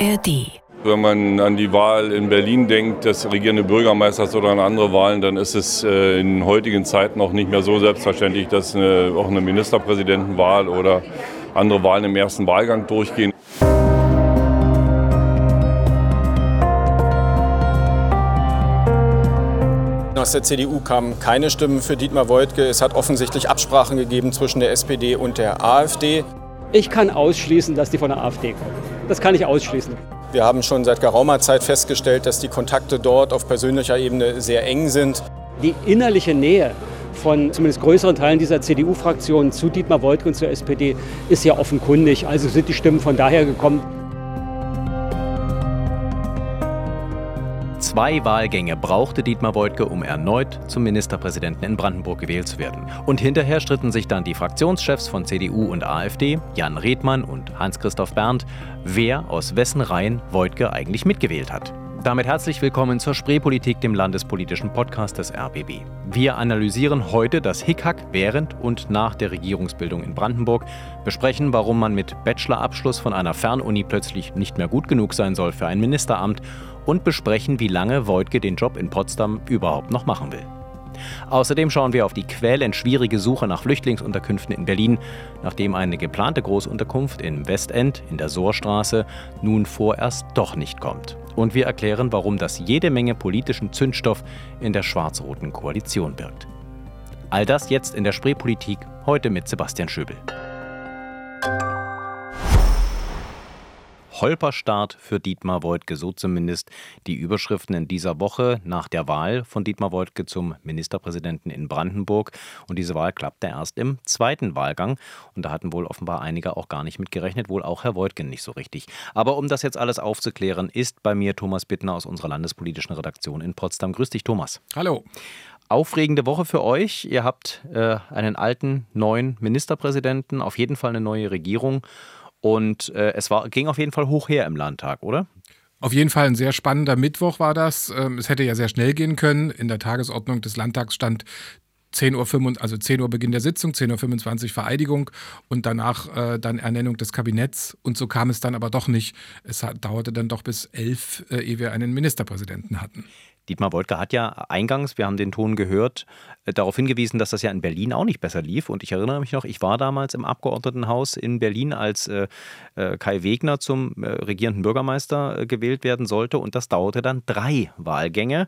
ARD. Wenn man an die Wahl in Berlin denkt, des regierenden Bürgermeisters oder an andere Wahlen, dann ist es in heutigen Zeiten auch nicht mehr so selbstverständlich, dass auch eine Ministerpräsidentenwahl oder andere Wahlen im ersten Wahlgang durchgehen. Aus der CDU kamen keine Stimmen für Dietmar Woidke. Es hat offensichtlich Absprachen gegeben zwischen der SPD und der AfD. Ich kann ausschließen, dass die von der AfD kommen. Das kann ich ausschließen. Wir haben schon seit geraumer Zeit festgestellt, dass die Kontakte dort auf persönlicher Ebene sehr eng sind. Die innerliche Nähe von zumindest größeren Teilen dieser CDU-Fraktion zu Dietmar Woidke und zur SPD ist ja offenkundig. Also sind die Stimmen von daher gekommen. 2 Wahlgänge brauchte Dietmar Woidke, um erneut zum Ministerpräsidenten in Brandenburg gewählt zu werden. Und hinterher stritten sich dann die Fraktionschefs von CDU und AfD, Jan Redmann und Hans-Christoph Berndt, wer aus wessen Reihen Woidke eigentlich mitgewählt hat. Damit herzlich willkommen zur Spreepolitik, dem landespolitischen Podcast des RBB. Wir analysieren heute das Hickhack während und nach der Regierungsbildung in Brandenburg, besprechen, warum man mit Bachelorabschluss von einer Fernuni plötzlich nicht mehr gut genug sein soll für ein Ministeramt und besprechen, wie lange Woidke den Job in Potsdam überhaupt noch machen will. Außerdem schauen wir auf die quälend schwierige Suche nach Flüchtlingsunterkünften in Berlin, nachdem eine geplante Großunterkunft im Westend in der Sohrstraße nun vorerst doch nicht kommt. Und wir erklären, warum das jede Menge politischen Zündstoff in der schwarz-roten Koalition birgt. All das jetzt in der Spreepolitik, heute mit Sebastian Schöbel. Holperstart für Dietmar Woidke, so zumindest die Überschriften in dieser Woche nach der Wahl von Dietmar Woidke zum Ministerpräsidenten in Brandenburg. Und diese Wahl klappte erst im zweiten Wahlgang. Und da hatten wohl offenbar einige auch gar nicht mit gerechnet, wohl auch Herr Woidke nicht so richtig. Aber um das jetzt alles aufzuklären, ist bei mir Thomas Bittner aus unserer landespolitischen Redaktion in Potsdam. Grüß dich, Thomas. Hallo. Aufregende Woche für euch. Ihr habt einen alten, neuen Ministerpräsidenten, auf jeden Fall eine neue Regierung. Und ging auf jeden Fall hoch her im Landtag, oder? Auf jeden Fall ein sehr spannender Mittwoch war das. Es hätte ja sehr schnell gehen können. In der Tagesordnung des Landtags stand 10 Uhr Beginn der Sitzung, 10.25 Uhr Vereidigung und danach dann Ernennung des Kabinetts. Und so kam es dann aber doch nicht. Es dauerte dann doch bis 11, ehe wir einen Ministerpräsidenten hatten. Dietmar Woidke hat ja eingangs, wir haben den Ton gehört, darauf hingewiesen, dass das ja in Berlin auch nicht besser lief. Und ich erinnere mich noch, ich war damals im Abgeordnetenhaus in Berlin, als Kai Wegner zum regierenden Bürgermeister gewählt werden sollte. Und das dauerte dann 3 Wahlgänge.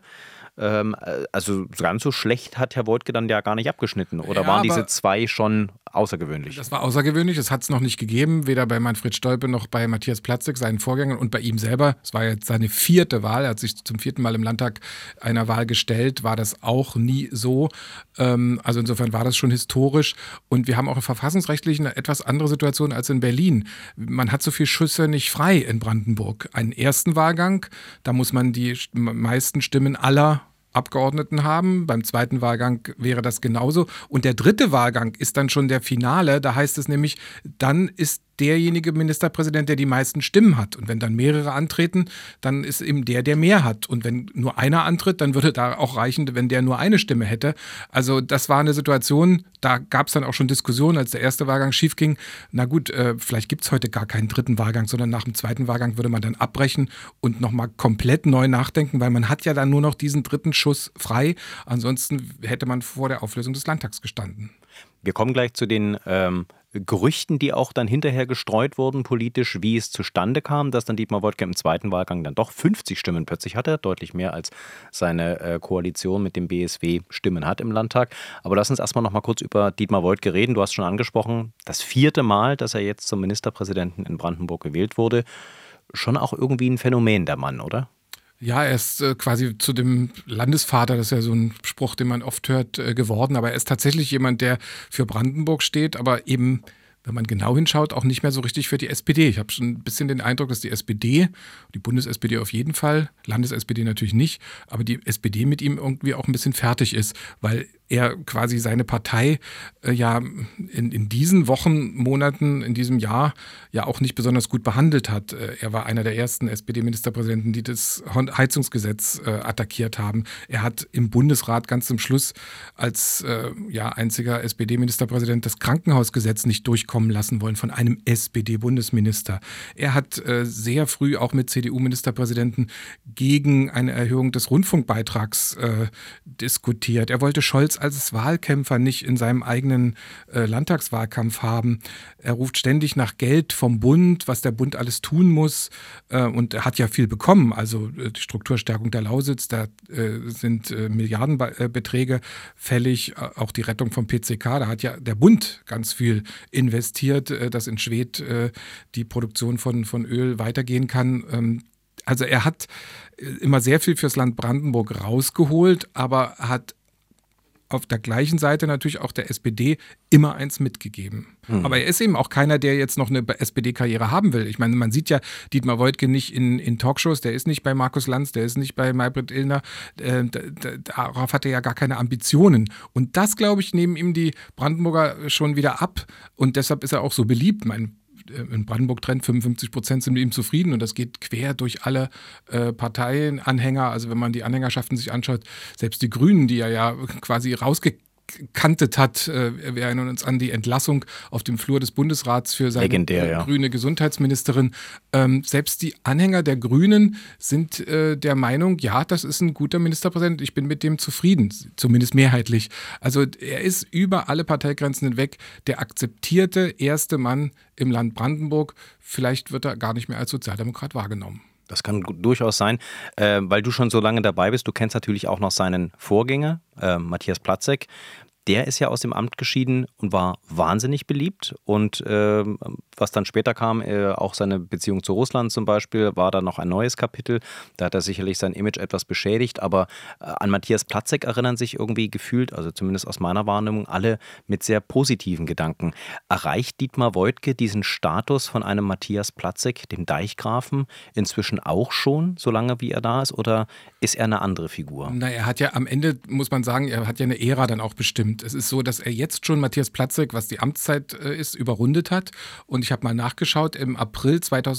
Also ganz so schlecht hat Herr Woidke dann ja gar nicht abgeschnitten. Oder ja, waren diese 2 schon außergewöhnlich? Das war außergewöhnlich. Es hat es noch nicht gegeben, weder bei Manfred Stolpe noch bei Matthias Platzek, seinen Vorgängern, und bei ihm selber. Es war jetzt seine 4. Wahl. Er hat sich zum 4. Mal im Landtag einer Wahl gestellt. War das auch nie so. Also insofern war das schon historisch. Und wir haben auch verfassungsrechtlich eine etwas andere Situation als in Berlin. Man hat so viele Schüsse nicht frei in Brandenburg. Einen ersten Wahlgang, da muss man die meisten Stimmen aller Abgeordneten haben. Beim zweiten Wahlgang wäre das genauso. Und der dritte Wahlgang ist dann schon der Finale. Da heißt es nämlich, dann ist derjenige Ministerpräsident, der die meisten Stimmen hat. Und wenn dann mehrere antreten, dann ist eben der mehr hat. Und wenn nur einer antritt, dann würde da auch reichen, wenn der nur eine Stimme hätte. Also das war eine Situation, da gab es dann auch schon Diskussionen, als der erste Wahlgang schief ging. Na gut, vielleicht gibt es heute gar keinen dritten Wahlgang, sondern nach dem zweiten Wahlgang würde man dann abbrechen und nochmal komplett neu nachdenken, weil man hat ja dann nur noch diesen dritten Schuss frei. Ansonsten hätte man vor der Auflösung des Landtags gestanden. Wir kommen gleich zu den Gerüchten, die auch dann hinterher gestreut wurden politisch, wie es zustande kam, dass dann Dietmar Woidke im zweiten Wahlgang dann doch 50 Stimmen plötzlich hatte, deutlich mehr als seine Koalition mit dem BSW Stimmen hat im Landtag. Aber lass uns erstmal noch mal kurz über Dietmar Woidke reden. Du hast schon angesprochen, das 4. Mal, dass er jetzt zum Ministerpräsidenten in Brandenburg gewählt wurde. Schon auch irgendwie ein Phänomen, der Mann, oder? Ja, er ist quasi zu dem Landesvater, das ist ja so ein Spruch, den man oft hört, geworden. Aber er ist tatsächlich jemand, der für Brandenburg steht, aber eben, wenn man genau hinschaut, auch nicht mehr so richtig für die SPD. Ich habe schon ein bisschen den Eindruck, dass die SPD, die Bundes-SPD auf jeden Fall, Landes-SPD natürlich nicht, aber die SPD mit ihm irgendwie auch ein bisschen fertig ist, weil er quasi seine Partei in diesen Wochen, Monaten, in diesem Jahr ja auch nicht besonders gut behandelt hat. Er war einer der ersten SPD-Ministerpräsidenten, die das Heizungsgesetz attackiert haben. Er hat im Bundesrat ganz zum Schluss als einziger SPD-Ministerpräsident das Krankenhausgesetz nicht durchkommen kommen lassen wollen von einem SPD-Bundesminister. Er hat sehr früh auch mit CDU-Ministerpräsidenten gegen eine Erhöhung des Rundfunkbeitrags diskutiert. Er wollte Scholz als Wahlkämpfer nicht in seinem eigenen Landtagswahlkampf haben. Er ruft ständig nach Geld vom Bund, was der Bund alles tun muss. Und er hat ja viel bekommen. Also die Strukturstärkung der Lausitz, da sind Milliardenbeträge fällig. Auch die Rettung vom PCK, da hat ja der Bund ganz viel investiert, dass in Schwedt die Produktion von Öl weitergehen kann. Also er hat immer sehr viel fürs Land Brandenburg rausgeholt, aber hat auf der gleichen Seite natürlich auch der SPD immer eins mitgegeben. Aber er ist eben auch keiner, der jetzt noch eine SPD-Karriere haben will. Ich meine, man sieht ja Dietmar Woidke nicht in Talkshows, der ist nicht bei Markus Lanz, der ist nicht bei Maybrit Illner. Darauf hat er ja gar keine Ambitionen. Und das, glaube ich, nehmen ihm die Brandenburger schon wieder ab. Und deshalb ist er auch so beliebt. In Brandenburg-Trend 55% sind mit ihm zufrieden und das geht quer durch alle Parteienanhänger. Also wenn man die Anhängerschaften sich anschaut, selbst die Grünen, die er ja quasi rausgekantet hat, wir erinnern uns an die Entlassung auf dem Flur des Bundesrats für seine grüne Gesundheitsministerin. Selbst die Anhänger der Grünen sind der Meinung, ja, das ist ein guter Ministerpräsident, ich bin mit dem zufrieden, zumindest mehrheitlich. Also er ist über alle Parteigrenzen hinweg der akzeptierte erste Mann im Land Brandenburg. Vielleicht wird er gar nicht mehr als Sozialdemokrat wahrgenommen. Das kann durchaus sein, weil du schon so lange dabei bist. Du kennst natürlich auch noch seinen Vorgänger, Matthias Platzek. Der ist ja aus dem Amt geschieden und war wahnsinnig beliebt. Und was dann später kam, auch seine Beziehung zu Russland zum Beispiel, war da noch ein neues Kapitel. Da hat er sicherlich sein Image etwas beschädigt. Aber an Matthias Platzek erinnern sich irgendwie gefühlt, also zumindest aus meiner Wahrnehmung, alle mit sehr positiven Gedanken. Erreicht Dietmar Woidke diesen Status von einem Matthias Platzek, dem Deichgrafen, inzwischen auch schon, solange wie er da ist? Oder ist er eine andere Figur? Na, er hat ja am Ende, muss man sagen, er hat ja eine Ära dann auch bestimmt. Es ist so, dass er jetzt schon Matthias Platzek, was die Amtszeit ist, überrundet hat. Und ich habe mal nachgeschaut, im April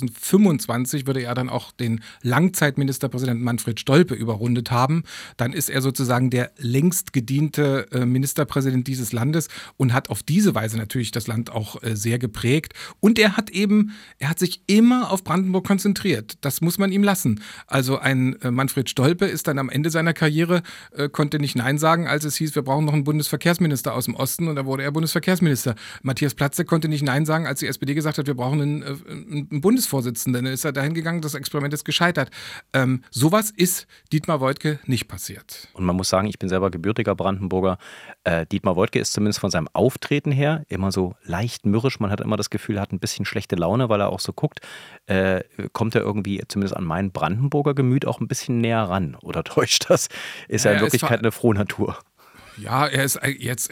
2025 würde er dann auch den Langzeitministerpräsidenten Manfred Stolpe überrundet haben. Dann ist er sozusagen der längst gediente Ministerpräsident dieses Landes und hat auf diese Weise natürlich das Land auch sehr geprägt. Und er hat sich immer auf Brandenburg konzentriert. Das muss man ihm lassen. Also ein Manfred Stolpe ist dann am Ende seiner Karriere, konnte nicht Nein sagen, als es hieß, wir brauchen noch einen Bundesverkehrsminister aus dem Osten, und da wurde er Bundesverkehrsminister. Matthias Platzek konnte nicht Nein sagen, als die SPD gesagt hat, wir brauchen einen Bundesvorsitzenden. Dann ist er dahin gegangen, das Experiment ist gescheitert. Sowas ist Dietmar Woidke nicht passiert. Und man muss sagen, ich bin selber gebürtiger Brandenburger. Dietmar Woidke ist zumindest von seinem Auftreten her immer so leicht mürrisch. Man hat immer das Gefühl, er hat ein bisschen schlechte Laune, weil er auch so guckt. Kommt er irgendwie zumindest an mein Brandenburger Gemüt auch ein bisschen näher ran? Oder täuscht das? Ist er in Wirklichkeit eine Frohnatur? Ja, er ist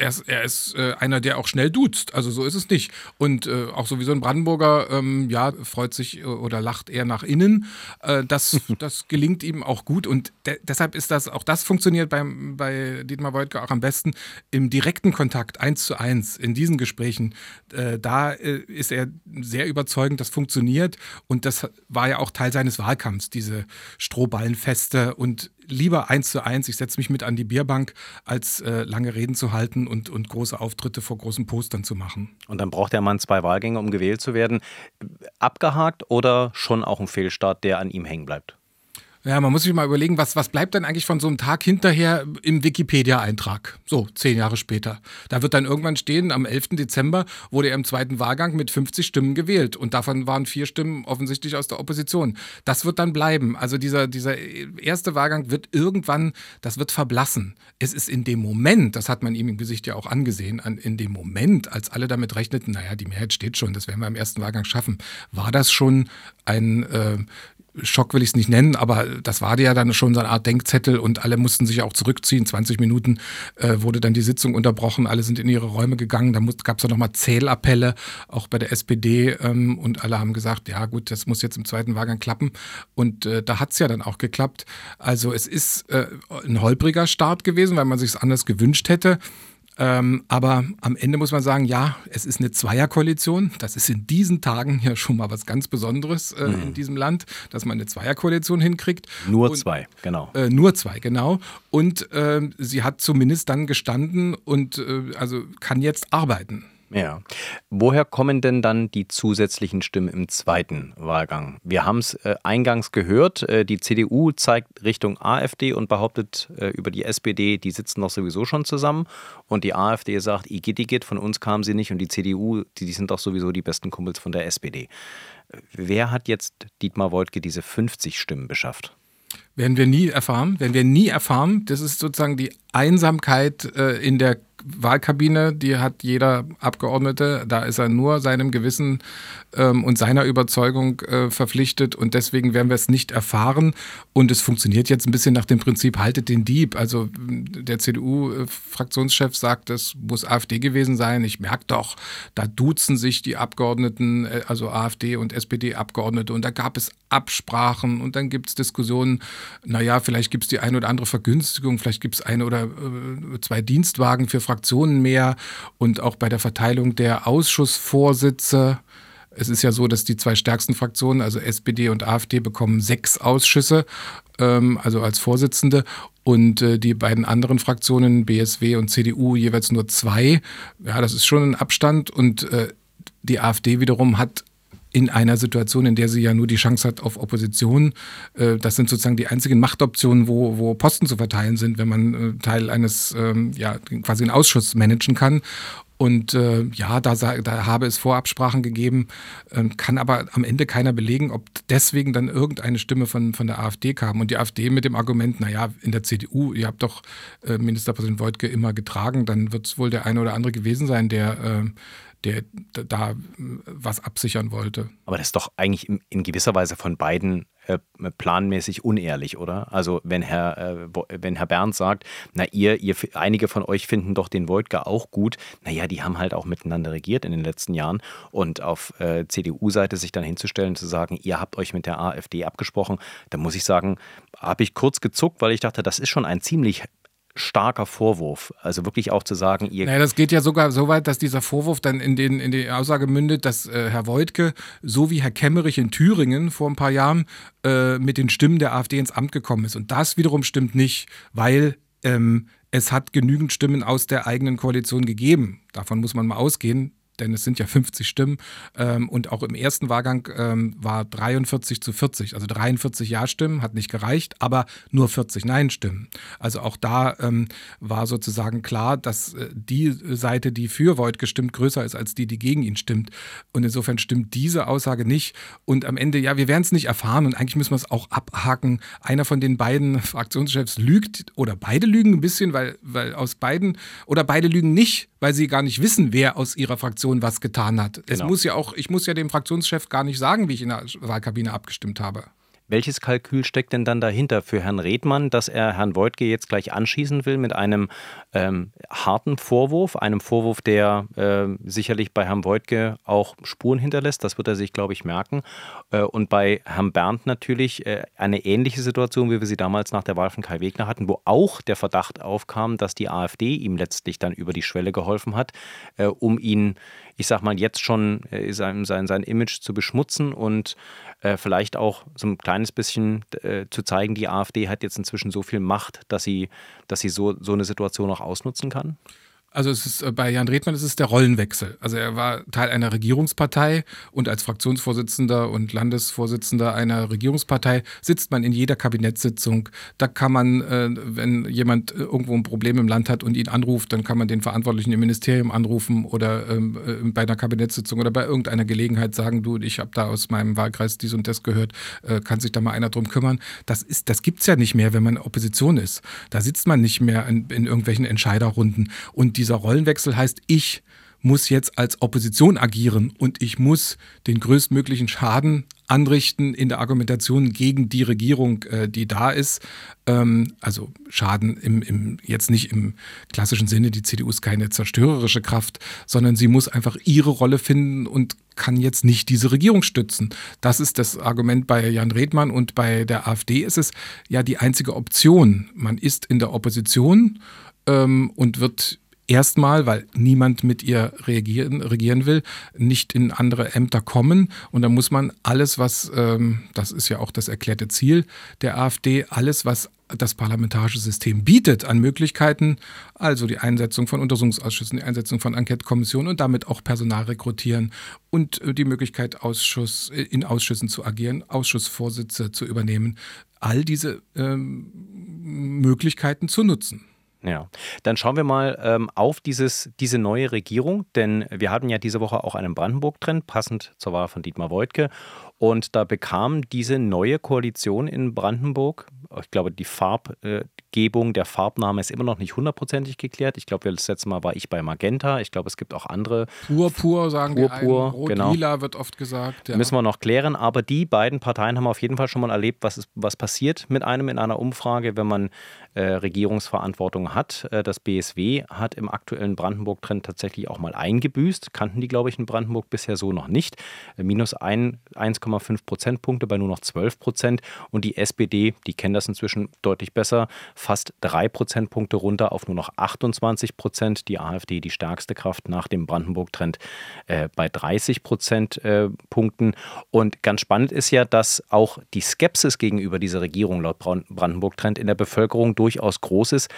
einer, der auch schnell duzt. Also so ist es nicht. Und auch sowieso ein Brandenburger, freut sich oder lacht eher nach innen. Das gelingt ihm auch gut. Und deshalb ist das funktioniert bei Dietmar Woidke auch am besten im direkten Kontakt, 1:1, in diesen Gesprächen. Da ist er sehr überzeugend, das funktioniert. Und das war ja auch Teil seines Wahlkampfs, diese Strohballenfeste und lieber 1:1, ich setze mich mit an die Bierbank, als lange Reden zu halten und große Auftritte vor großen Postern zu machen. Und dann braucht der Mann 2 Wahlgänge, um gewählt zu werden. Abgehakt oder schon auch ein Fehlstart, der an ihm hängen bleibt? Ja, man muss sich mal überlegen, was bleibt denn eigentlich von so einem Tag hinterher im Wikipedia-Eintrag? So, 10 Jahre später. Da wird dann irgendwann stehen, am 11. Dezember wurde er im zweiten Wahlgang mit 50 Stimmen gewählt. Und davon waren 4 Stimmen offensichtlich aus der Opposition. Das wird dann bleiben. Also dieser erste Wahlgang wird irgendwann, das wird verblassen. Es ist in dem Moment, das hat man ihm im Gesicht ja auch angesehen, in dem Moment, als alle damit rechneten, naja, die Mehrheit steht schon, das werden wir im ersten Wahlgang schaffen, war das schon ein Schock will ich es nicht nennen, aber das war ja dann schon so eine Art Denkzettel und alle mussten sich auch zurückziehen. 20 Minuten wurde dann die Sitzung unterbrochen, alle sind in ihre Räume gegangen. Da gab es ja nochmal Zählappelle, auch bei der SPD, und alle haben gesagt, ja gut, das muss jetzt im zweiten Wahlgang klappen. Und da hat es ja dann auch geklappt. Also es ist ein holpriger Start gewesen, weil man sich es anders gewünscht hätte. Aber am Ende muss man sagen, ja, es ist eine Zweierkoalition. Das ist in diesen Tagen ja schon mal was ganz Besonderes in diesem Land, dass man eine Zweierkoalition hinkriegt. Nur 2, genau. Nur 2, genau. Und sie hat zumindest dann gestanden und also kann jetzt arbeiten. Ja. Woher kommen denn dann die zusätzlichen Stimmen im zweiten Wahlgang? Wir haben es eingangs gehört, die CDU zeigt Richtung AfD und behauptet über die SPD, die sitzen doch sowieso schon zusammen. Und die AfD sagt, igitt, von uns kamen sie nicht. Und die CDU, die sind doch sowieso die besten Kumpels von der SPD. Wer hat jetzt Dietmar Woidke diese 50 Stimmen beschafft? Werden wir nie erfahren. Das ist sozusagen die Einsamkeit in der Wahlkabine, die hat jeder Abgeordnete. Da ist er nur seinem Gewissen und seiner Überzeugung verpflichtet und deswegen werden wir es nicht erfahren. Und es funktioniert jetzt ein bisschen nach dem Prinzip, haltet den Dieb. Also der CDU-Fraktionschef sagt, das muss AfD gewesen sein. Ich merke doch, da duzen sich die Abgeordneten, also AfD und SPD-Abgeordnete und da gab es Absprachen und dann gibt es Diskussionen, naja, vielleicht gibt es die eine oder andere Vergünstigung, vielleicht gibt es eine oder zwei Dienstwagen für Fraktionen mehr und auch bei der Verteilung der Ausschussvorsitze. Es ist ja so, dass die zwei stärksten Fraktionen, also SPD und AfD, bekommen 6 Ausschüsse, also als Vorsitzende. Und die beiden anderen Fraktionen, BSW und CDU, jeweils nur 2. Ja, das ist schon ein Abstand. Und die AfD wiederum hat in einer Situation, in der sie ja nur die Chance hat auf Opposition. Das sind sozusagen die einzigen Machtoptionen, wo Posten zu verteilen sind, wenn man Teil eines, quasi einen Ausschuss managen kann. Und da habe es Vorabsprachen gegeben, kann aber am Ende keiner belegen, ob deswegen dann irgendeine Stimme von der AfD kam. Und die AfD mit dem Argument, naja, in der CDU, ihr habt doch Ministerpräsident Woidke immer getragen, dann wird es wohl der eine oder andere gewesen sein, der da was absichern wollte. Aber das ist doch eigentlich in gewisser Weise von beiden planmäßig unehrlich, oder? Also wenn Herr Berndt sagt, einige von euch finden doch den Woidke auch gut, naja, die haben halt auch miteinander regiert in den letzten Jahren und auf CDU-Seite sich dann hinzustellen, zu sagen, ihr habt euch mit der AfD abgesprochen, da muss ich sagen, habe ich kurz gezuckt, weil ich dachte, das ist schon ein ziemlich starker Vorwurf. Also wirklich auch zu sagen, das geht ja sogar so weit, dass dieser Vorwurf dann in die Aussage mündet, dass Herr Woidke, so wie Herr Kemmerich in Thüringen vor ein paar Jahren, mit den Stimmen der AfD ins Amt gekommen ist. Und das wiederum stimmt nicht, weil es hat genügend Stimmen aus der eigenen Koalition gegeben. Davon muss man mal ausgehen. Denn es sind ja 50 Stimmen und auch im ersten Wahlgang war 43:40, also 43 Ja-Stimmen, hat nicht gereicht, aber nur 40 Nein-Stimmen. Also auch da war sozusagen klar, dass die Seite, die für Woidke stimmt, größer ist als die gegen ihn stimmt. Und insofern stimmt diese Aussage nicht. Und am Ende, ja, wir werden es nicht erfahren und eigentlich müssen wir es auch abhaken. Einer von den beiden Fraktionschefs lügt oder beide lügen ein bisschen, weil aus beiden, oder beide lügen nicht, weil sie gar nicht wissen, wer aus ihrer Fraktion was getan hat. Genau. Ich muss ja dem Fraktionschef gar nicht sagen, wie ich in der Wahlkabine abgestimmt habe. Welches Kalkül steckt denn dann dahinter für Herrn Redmann, dass er Herrn Woidke jetzt gleich anschießen will mit einem harten Vorwurf, einem Vorwurf, der sicherlich bei Herrn Woidke auch Spuren hinterlässt, das wird er sich, glaube ich, merken. Und bei Herrn Berndt natürlich eine ähnliche Situation, wie wir sie damals nach der Wahl von Kai Wegner hatten, wo auch der Verdacht aufkam, dass die AfD ihm letztlich dann über die Schwelle geholfen hat, um ihn, ich sag mal, jetzt schon sein Image zu beschmutzen und vielleicht auch so ein kleines bisschen zu zeigen, die AfD hat jetzt inzwischen so viel Macht, dass sie so eine Situation auch ausnutzen kann? Also es ist bei Jan Redmann ist es der Rollenwechsel. Also er war Teil einer Regierungspartei und als Fraktionsvorsitzender und Landesvorsitzender einer Regierungspartei sitzt man in jeder Kabinettssitzung. Da kann man, wenn jemand irgendwo ein Problem im Land hat und ihn anruft, dann kann man den Verantwortlichen im Ministerium anrufen oder bei einer Kabinettssitzung oder bei irgendeiner Gelegenheit sagen, du, ich habe da aus meinem Wahlkreis dies und das gehört, kann sich da mal einer drum kümmern. Das gibt's ja nicht mehr, wenn man Opposition ist. Da sitzt man nicht mehr in irgendwelchen Entscheiderrunden. Und dieser Rollenwechsel heißt, ich muss jetzt als Opposition agieren und ich muss den größtmöglichen Schaden anrichten in der Argumentation gegen die Regierung, die da ist. Also Schaden jetzt nicht im klassischen Sinne, die CDU ist keine zerstörerische Kraft, sondern sie muss einfach ihre Rolle finden und kann jetzt nicht diese Regierung stützen. Das ist das Argument bei Jan Redmann und bei der AfD ist es ja die einzige Option. Man ist in der Opposition und wird erstmal, weil niemand mit ihr regieren will, nicht in andere Ämter kommen. Und da muss man alles, was, das ist ja auch das erklärte Ziel der AfD, alles, was das parlamentarische System bietet an Möglichkeiten, also die Einsetzung von Untersuchungsausschüssen, die Einsetzung von Enquete-Kommissionen und damit auch Personal rekrutieren und die Möglichkeit, in Ausschüssen zu agieren, Ausschussvorsitze zu übernehmen, all diese Möglichkeiten zu nutzen. Ja, dann schauen wir mal auf diese neue Regierung, denn wir hatten ja diese Woche auch einen Brandenburg-Trend, passend zur Wahl von Dietmar Woidke. Und da bekam diese neue Koalition in Brandenburg, ich glaube, die Farbgebung, der Farbname ist immer noch nicht hundertprozentig geklärt. Ich glaube, das letzte Mal war ich bei Magenta. Ich glaube, es gibt auch andere. Pur sagen die einen. Rot-Lila genau. wird oft gesagt. Ja. Müssen wir noch klären. Aber die beiden Parteien haben auf jeden Fall schon mal erlebt, was passiert mit einem in einer Umfrage, wenn man Regierungsverantwortung hat. Das BSW hat im aktuellen Brandenburg-Trend tatsächlich auch mal eingebüßt. Kannten die, glaube ich, in Brandenburg bisher so noch nicht. Minus 1,5 Prozentpunkte bei nur noch 12%. Und die SPD, die kennen das inzwischen deutlich besser, fast 3 Prozentpunkte runter auf nur noch 28%. Die AfD, die stärkste Kraft nach dem Brandenburg-Trend, bei 30 Prozentpunkten. Und ganz spannend ist ja, dass auch die Skepsis gegenüber dieser Regierung laut Brandenburg-Trend in der Bevölkerung durchaus groß ist.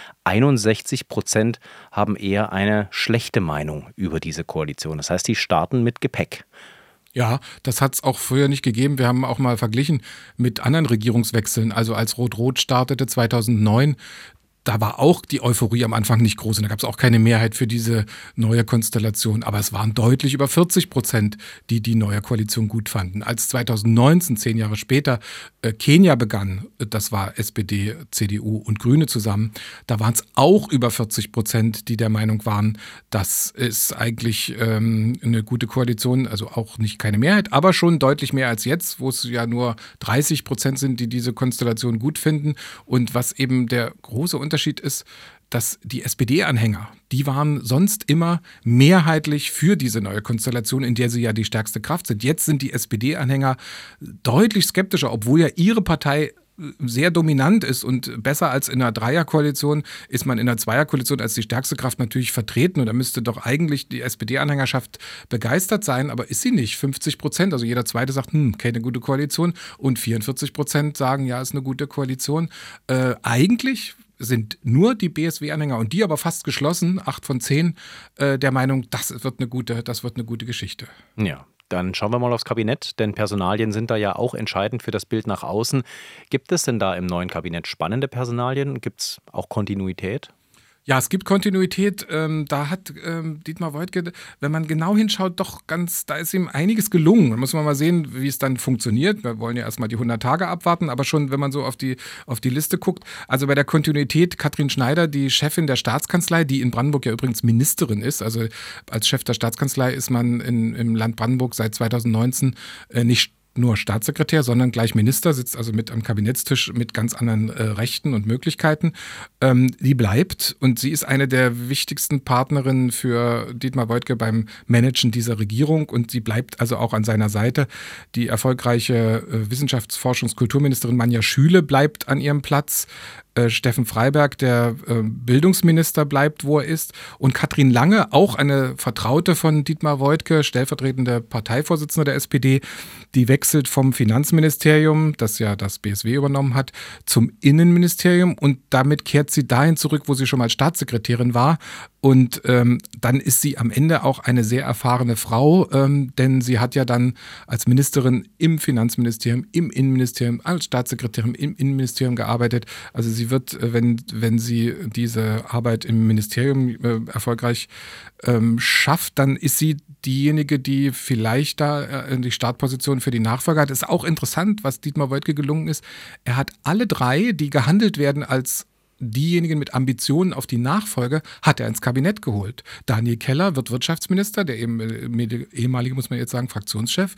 61% haben eher eine schlechte Meinung über diese Koalition. Das heißt, die starten mit Gepäck. Ja, das hat es auch früher nicht gegeben. Wir haben auch mal verglichen mit anderen Regierungswechseln. Also als Rot-Rot startete 2009, da war auch die Euphorie am Anfang nicht groß und da gab es auch keine Mehrheit für diese neue Konstellation. Aber es waren deutlich über 40%, die die neue Koalition gut fanden. Als 2019, 10 Jahre später, Kenia begann, das war SPD, CDU und Grüne zusammen, da waren es auch über 40%, die der Meinung waren, das ist eigentlich eine gute Koalition, also auch nicht keine Mehrheit, aber schon deutlich mehr als jetzt, wo es ja nur 30% sind, die diese Konstellation gut finden. Und was eben der große Unterschied ist, dass die SPD-Anhänger, die waren sonst immer mehrheitlich für diese neue Konstellation, in der sie ja die stärkste Kraft sind. Jetzt sind die SPD-Anhänger deutlich skeptischer, obwohl ja ihre Partei sehr dominant ist und besser als in einer Dreierkoalition ist man in einer Zweierkoalition als die stärkste Kraft natürlich vertreten und da müsste doch eigentlich die SPD-Anhängerschaft begeistert sein, aber ist sie nicht. 50%, also jeder Zweite sagt, keine gute Koalition und 44% sagen, ja, ist eine gute Koalition. Eigentlich sind nur die BSW-Anhänger und die aber fast geschlossen, 8 von 10, der Meinung, das wird eine gute Geschichte. Ja. Dann schauen wir mal aufs Kabinett, denn Personalien sind da ja auch entscheidend für das Bild nach außen. Gibt es denn da im neuen Kabinett spannende Personalien? Gibt es auch Kontinuität? Ja, es gibt Kontinuität. Da hat Dietmar Woidke, wenn man genau hinschaut, da ist ihm einiges gelungen. Da muss man mal sehen, wie es dann funktioniert. Wir wollen ja erstmal die 100 Tage abwarten, aber schon, wenn man so auf die Liste guckt. Also bei der Kontinuität Katrin Schneider, die Chefin der Staatskanzlei, die in Brandenburg ja übrigens Ministerin ist. Also als Chef der Staatskanzlei ist man im Land Brandenburg seit 2019 nicht nur Staatssekretär, sondern gleich Minister, sitzt also mit am Kabinettstisch mit ganz anderen Rechten und Möglichkeiten. Die bleibt und sie ist eine der wichtigsten Partnerinnen für Dietmar Woidke beim Managen dieser Regierung und sie bleibt also auch an seiner Seite. Die erfolgreiche Wissenschafts-, Forschungs-, Kulturministerin Manja Schüle bleibt an ihrem Platz. Steffen Freiberg, der Bildungsminister, bleibt, wo er ist. Und Katrin Lange, auch eine Vertraute von Dietmar Woidke, stellvertretende Parteivorsitzende der SPD, die wechselt vom Finanzministerium, das ja das BSW übernommen hat, zum Innenministerium. Und damit kehrt sie dahin zurück, wo sie schon mal Staatssekretärin war. Und dann ist sie am Ende auch eine sehr erfahrene Frau, denn sie hat ja dann als Ministerin im Finanzministerium, im Innenministerium, als Staatssekretärin im Innenministerium gearbeitet. Also sie wird, wenn sie diese Arbeit im Ministerium erfolgreich schafft, dann ist sie diejenige, die vielleicht da die Startposition für die Nachfolger hat. Ist auch interessant, was Dietmar Woidke gelungen ist. Er hat alle drei, die gehandelt werden als diejenigen mit Ambitionen auf die Nachfolge, hat er ins Kabinett geholt. Daniel Keller wird Wirtschaftsminister, der ehemalige, muss man jetzt sagen, Fraktionschef.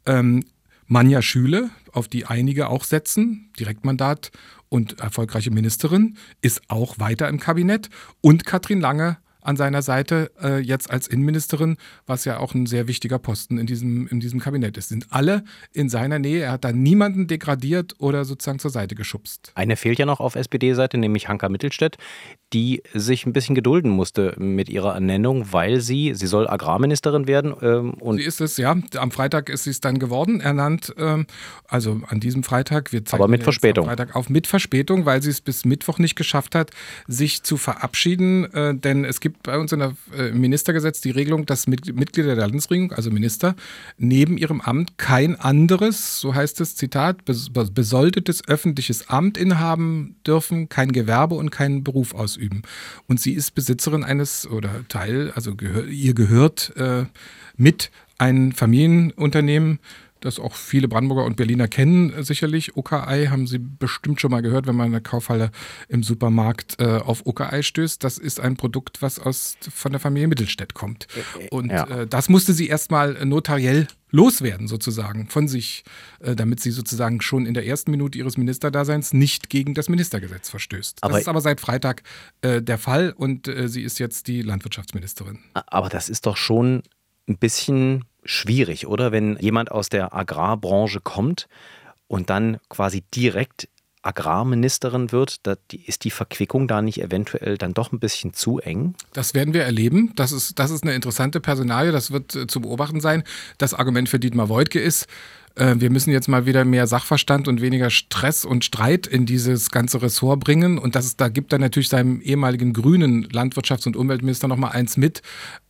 Manja Schüle, auf die einige auch setzen, Direktmandat und erfolgreiche Ministerin, ist auch weiter im Kabinett. Und Katrin Lange an seiner Seite jetzt als Innenministerin, was ja auch ein sehr wichtiger Posten in diesem Kabinett ist. Sind alle in seiner Nähe. Er hat da niemanden degradiert oder sozusagen zur Seite geschubst. Eine fehlt ja noch auf SPD-Seite, nämlich Hanka Mittelstädt, die sich ein bisschen gedulden musste mit ihrer Ernennung, weil sie soll Agrarministerin werden. Sie ist es, ja. Am Freitag ist sie es dann geworden, ernannt. Also an diesem Freitag. Wir zeichnen aber mit Verspätung. Am Freitag auf mit Verspätung, weil sie es bis Mittwoch nicht geschafft hat, sich zu verabschieden. Denn es gibt bei uns im Ministergesetz die Regelung, dass Mitglieder der Landesregierung, also Minister, neben ihrem Amt kein anderes, so heißt es, Zitat, besoldetes öffentliches Amt innehaben dürfen, kein Gewerbe und keinen Beruf ausüben. Und sie ist Besitzerin eines oder Teil, also ihr gehört mit ein Familienunternehmen, das auch viele Brandenburger und Berliner kennen sicherlich. Oka-Ei haben Sie bestimmt schon mal gehört, wenn man in der Kaufhalle im Supermarkt auf Oka-Ei stößt. Das ist ein Produkt, was von der Familie Mittelstädt kommt. Und das musste sie erstmal notariell loswerden sozusagen von sich, damit sie sozusagen schon in der ersten Minute ihres Ministerdaseins nicht gegen das Ministergesetz verstößt. Das ist aber seit Freitag der Fall und sie ist jetzt die Landwirtschaftsministerin. Aber das ist doch schon ein bisschen schwierig, oder? Wenn jemand aus der Agrarbranche kommt und dann quasi direkt Agrarministerin wird, ist die Verquickung da nicht eventuell dann doch ein bisschen zu eng? Das werden wir erleben. Das ist eine interessante Personalie, das wird zu beobachten sein. Das Argument für Dietmar Woidke ist, wir müssen jetzt mal wieder mehr Sachverstand und weniger Stress und Streit in dieses ganze Ressort bringen. Und da gibt er natürlich seinem ehemaligen grünen Landwirtschafts- und Umweltminister noch mal eins mit.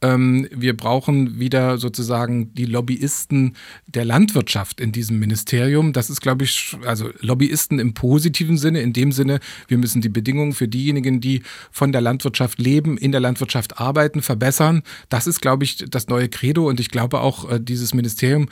Wir brauchen wieder sozusagen die Lobbyisten der Landwirtschaft in diesem Ministerium. Das ist, glaube ich, also Lobbyisten im positiven Sinne, in dem Sinne, wir müssen die Bedingungen für diejenigen, die von der Landwirtschaft leben, in der Landwirtschaft arbeiten, verbessern. Das ist, glaube ich, das neue Credo. Und ich glaube auch, dieses Ministerium,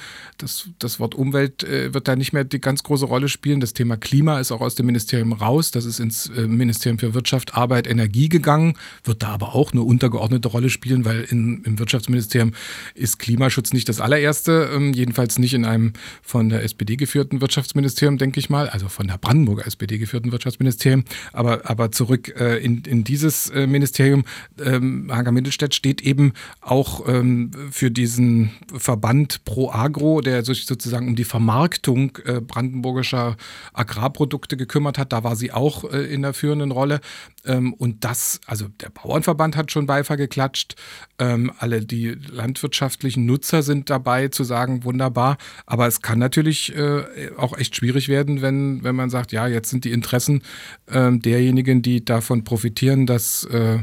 das Wort Umwelt wird da nicht mehr die ganz große Rolle spielen. Das Thema Klima ist auch aus dem Ministerium raus. Das ist ins Ministerium für Wirtschaft, Arbeit, Energie gegangen, wird da aber auch eine untergeordnete Rolle spielen, weil im Wirtschaftsministerium ist Klimaschutz nicht das allererste, jedenfalls nicht in einem von der SPD geführten Wirtschaftsministerium, denke ich mal, also von der Brandenburger SPD geführten Wirtschaftsministerium. Aber zurück in dieses Ministerium. Hanka Mittelstädt steht eben auch für diesen Verband Pro Agro, der sich sozusagen um die Vermarktung brandenburgischer Agrarprodukte gekümmert hat. Da war sie auch in der führenden Rolle. Und also der Bauernverband hat schon Beifall geklatscht. Alle die landwirtschaftlichen Nutzer sind dabei zu sagen, wunderbar. Aber es kann natürlich auch echt schwierig werden, wenn man sagt, ja, jetzt sind die Interessen derjenigen, die davon profitieren, dass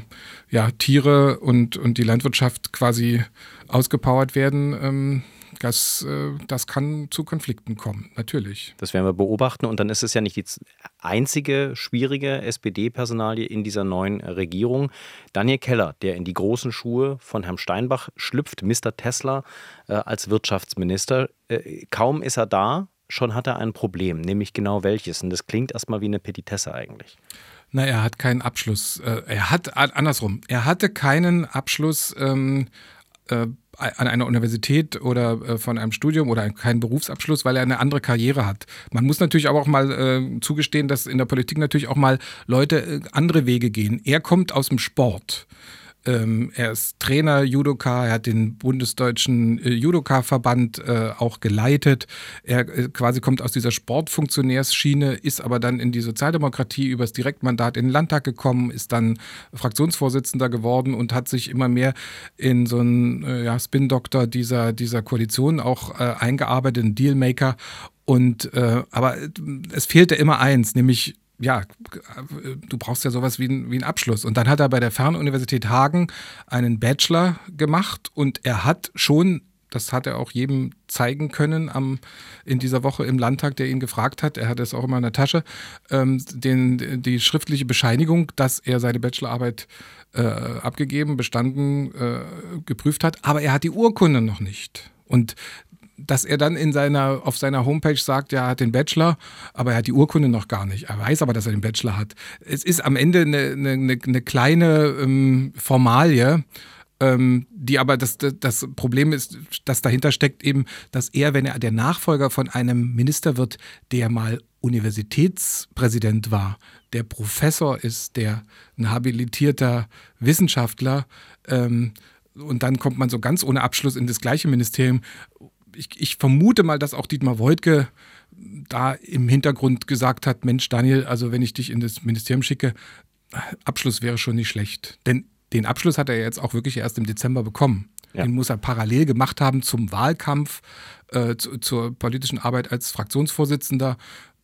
Tiere und die Landwirtschaft quasi ausgepowert werden. Das kann zu Konflikten kommen, natürlich. Das werden wir beobachten und dann ist es ja nicht die einzige schwierige SPD-Personalie in dieser neuen Regierung. Daniel Keller, der in die großen Schuhe von Herrn Steinbach schlüpft, Mr. Tesla als Wirtschaftsminister. Kaum ist er da, schon hat er ein Problem, nämlich genau welches. Und das klingt erstmal wie eine Petitesse eigentlich. Na, er hat keinen Abschluss. Er hatte keinen Abschluss an einer Universität oder von einem Studium oder keinen Berufsabschluss, weil er eine andere Karriere hat. Man muss natürlich aber auch mal zugestehen, dass in der Politik natürlich auch mal Leute andere Wege gehen. Er kommt aus dem Sport. Er ist Trainer, Judoka, er hat den bundesdeutschen Judoka-Verband auch geleitet. Er quasi kommt aus dieser Sportfunktionärsschiene, ist aber dann in die Sozialdemokratie übers Direktmandat in den Landtag gekommen, ist dann Fraktionsvorsitzender geworden und hat sich immer mehr in so einen Spin-Doktor dieser Koalition auch eingearbeitet, einen Dealmaker. Aber es fehlte immer eins, nämlich du brauchst ja sowas wie einen Abschluss. Und dann hat er bei der Fernuniversität Hagen einen Bachelor gemacht und er hat schon, das hat er auch jedem zeigen können in dieser Woche im Landtag, der ihn gefragt hat, er hat es auch immer in der Tasche, die schriftliche Bescheinigung, dass er seine Bachelorarbeit abgegeben, bestanden, geprüft hat, aber er hat die Urkunde noch nicht. Und dass er dann auf seiner Homepage sagt, ja, er hat den Bachelor, aber er hat die Urkunde noch gar nicht. Er weiß aber, dass er den Bachelor hat. Es ist am Ende eine kleine Formalie, die aber das Problem ist, das dahinter steckt eben, dass er, wenn er der Nachfolger von einem Minister wird, der mal Universitätspräsident war, der Professor ist, der ein habilitierter Wissenschaftler, und dann kommt man so ganz ohne Abschluss in das gleiche Ministerium. Ich vermute mal, dass auch Dietmar Woidke da im Hintergrund gesagt hat, Mensch Daniel, also wenn ich dich in das Ministerium schicke, Abschluss wäre schon nicht schlecht. Denn den Abschluss hat er jetzt auch wirklich erst im Dezember bekommen. Ja. Den muss er parallel gemacht haben zum Wahlkampf, zur politischen Arbeit als Fraktionsvorsitzender.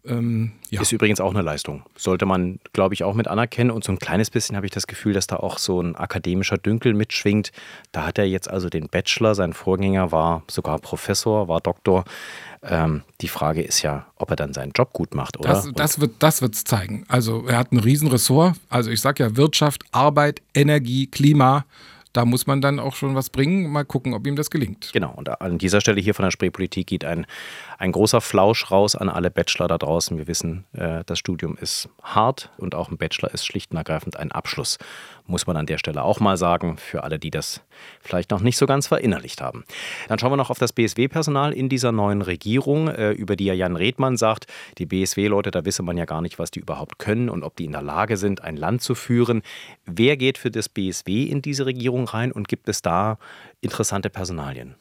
Ist übrigens auch eine Leistung. Sollte man, glaube ich, auch mit anerkennen. Und so ein kleines bisschen habe ich das Gefühl, dass da auch so ein akademischer Dünkel mitschwingt. Da hat er jetzt also den Bachelor, sein Vorgänger war sogar Professor, war Doktor. Die Frage ist ja, ob er dann seinen Job gut macht, oder? Das wird's zeigen. Also er hat ein Riesenressort. Also ich sage ja Wirtschaft, Arbeit, Energie, Klima. Da muss man dann auch schon was bringen. Mal gucken, ob ihm das gelingt. Genau. Und an dieser Stelle hier von der Spreepolitik geht ein großer Flausch raus an alle Bachelor da draußen. Wir wissen, das Studium ist hart und auch ein Bachelor ist schlicht und ergreifend ein Abschluss. Muss man an der Stelle auch mal sagen, für alle, die das vielleicht noch nicht so ganz verinnerlicht haben. Dann schauen wir noch auf das BSW-Personal in dieser neuen Regierung, über die ja Jan Redmann sagt, die BSW-Leute, da wisse man ja gar nicht, was die überhaupt können und ob die in der Lage sind, ein Land zu führen. Wer geht für das BSW in diese Regierung rein und gibt es da interessante Personalien?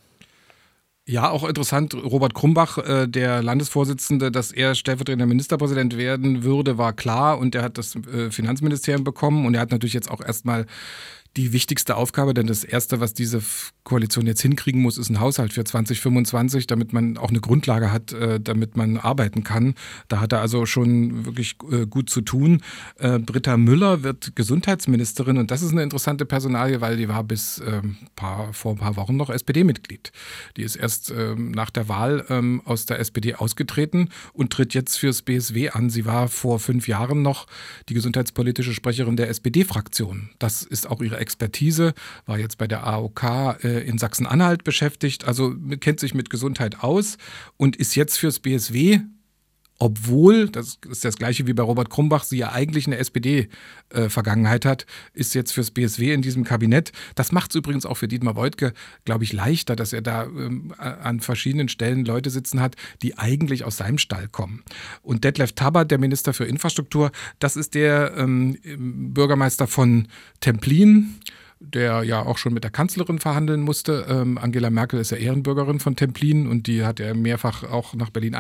Ja, auch interessant, Robert Krumbach, der Landesvorsitzende, dass er stellvertretender Ministerpräsident werden würde, war klar, und er hat das Finanzministerium bekommen und er hat natürlich jetzt auch erstmal die wichtigste Aufgabe, denn das Erste, was diese Koalition jetzt hinkriegen muss, ist ein Haushalt für 2025, damit man auch eine Grundlage hat, damit man arbeiten kann. Da hat er also schon wirklich gut zu tun. Britta Müller wird Gesundheitsministerin und das ist eine interessante Personalie, weil die war bis vor ein paar Wochen noch SPD-Mitglied. Die ist erst nach der Wahl aus der SPD ausgetreten und tritt jetzt fürs BSW an. Sie war vor 5 Jahren noch die gesundheitspolitische Sprecherin der SPD-Fraktion. Das ist auch ihre Expertise, war jetzt bei der AOK in Sachsen-Anhalt beschäftigt, also kennt sich mit Gesundheit aus und ist jetzt fürs BSW, obwohl, das ist das Gleiche wie bei Robert Krumbach, sie ja eigentlich eine SPD-Vergangenheit hat, ist jetzt fürs BSW in diesem Kabinett. Das macht es übrigens auch für Dietmar Woidke, glaube ich, leichter, dass er da an verschiedenen Stellen Leute sitzen hat, die eigentlich aus seinem Stall kommen. Und Detlef Tabbert, der Minister für Infrastruktur, das ist der Bürgermeister von Templin, der ja auch schon mit der Kanzlerin verhandeln musste. Angela Merkel ist ja Ehrenbürgerin von Templin und die hat er mehrfach auch nach Templin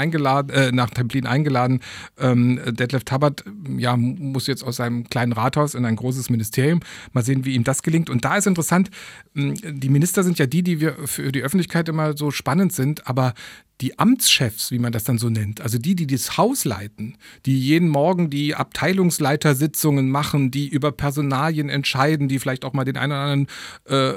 eingeladen. Detlef Tabbert muss jetzt aus seinem kleinen Rathaus in ein großes Ministerium. Mal sehen, wie ihm das gelingt. Und da ist interessant, die Minister sind ja die wir für die Öffentlichkeit immer so spannend sind, aber die Amtschefs, wie man das dann so nennt, also die das Haus leiten, die jeden Morgen die Abteilungsleitersitzungen machen, die über Personalien entscheiden, die vielleicht auch mal den einen oder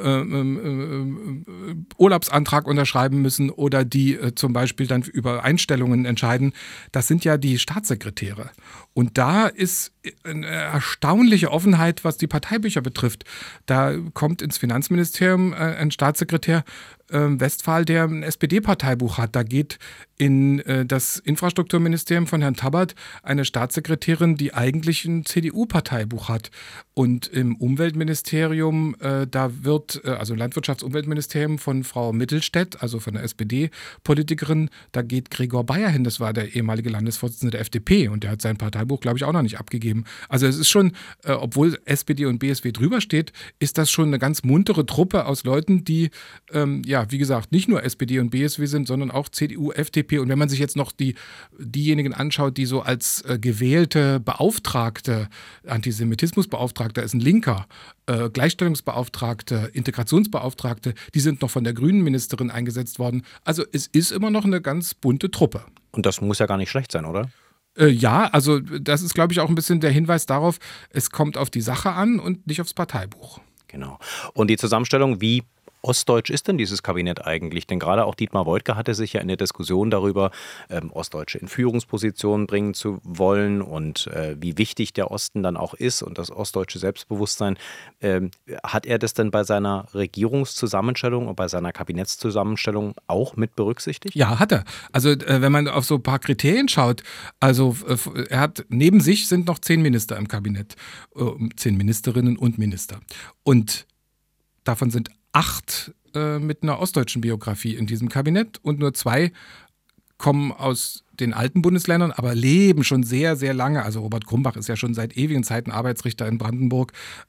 anderen Urlaubsantrag unterschreiben müssen oder die zum Beispiel dann über Einstellungen entscheiden, das sind ja die Staatssekretäre. Und da ist eine erstaunliche Offenheit, was die Parteibücher betrifft. Da kommt ins Finanzministerium ein Staatssekretär Westphal, der ein SPD-Parteibuch hat. Da geht in das Infrastrukturministerium von Herrn Tabbert eine Staatssekretärin, die eigentlich ein CDU-Parteibuch hat. Und im Umweltministerium, da wird, also Landwirtschafts-Umweltministerium von Frau Mittelstädt, also von der SPD-Politikerin, da geht Gregor Bayer hin, das war der ehemalige Landesvorsitzende der FDP und der hat sein Parteibuch, glaube ich, auch noch nicht abgegeben. Also es ist schon, obwohl SPD und BSW drüber steht, ist das schon eine ganz muntere Truppe aus Leuten, die, wie gesagt, nicht nur SPD und BSW sind, sondern auch CDU, FDP. Und wenn man sich jetzt noch diejenigen anschaut, die so als gewählte Beauftragte, Antisemitismusbeauftragter ist ein Linker, Gleichstellungsbeauftragte, Integrationsbeauftragte, die sind noch von der grünen Ministerin eingesetzt worden. Also es ist immer noch eine ganz bunte Truppe. Und das muss ja gar nicht schlecht sein, oder? Ja, also das ist, glaube ich, auch ein bisschen der Hinweis darauf, es kommt auf die Sache an und nicht aufs Parteibuch. Genau. Und die Zusammenstellung, wie ostdeutsch ist denn dieses Kabinett eigentlich? Denn gerade auch Dietmar Woidke hatte sich ja in der Diskussion darüber, Ostdeutsche in Führungspositionen bringen zu wollen und wie wichtig der Osten dann auch ist und das ostdeutsche Selbstbewusstsein. Hat er das denn bei seiner Regierungszusammenstellung und bei seiner Kabinettszusammenstellung auch mit berücksichtigt? Ja, hat er. Also wenn man auf so ein paar Kriterien schaut, also er hat, neben sich sind noch 10 Minister im Kabinett, 10 Ministerinnen und Minister. Und davon sind 8 mit einer ostdeutschen Biografie in diesem Kabinett und nur 2 kommen aus den alten Bundesländern, aber leben schon sehr, sehr lange. Also Robert Grumbach ist ja schon seit ewigen Zeiten Arbeitsrichter in Brandenburg.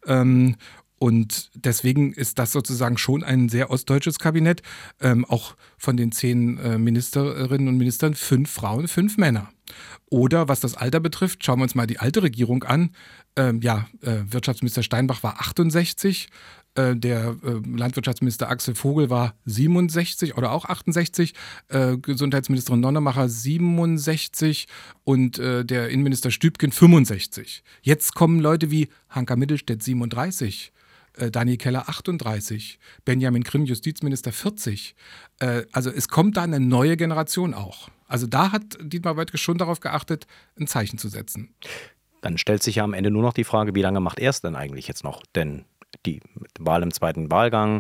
Und deswegen ist das sozusagen schon ein sehr ostdeutsches Kabinett. Auch von den 10 Ministerinnen und Ministern 5 Frauen, 5 Männer. Oder was das Alter betrifft, schauen wir uns mal die alte Regierung an. Wirtschaftsminister Steinbach war 68, der Landwirtschaftsminister Axel Vogel war 67 oder auch 68, Gesundheitsministerin Nonnemacher 67 und der Innenminister Stübgen 65. Jetzt kommen Leute wie Hanka Mittelstädt 37, Daniel Keller 38, Benjamin Grimm, Justizminister 40. Also es kommt da eine neue Generation auch. Also da hat Dietmar Woidke schon darauf geachtet, ein Zeichen zu setzen. Dann stellt sich ja am Ende nur noch die Frage, wie lange macht er es denn eigentlich jetzt noch? Denn die Wahl im zweiten Wahlgang,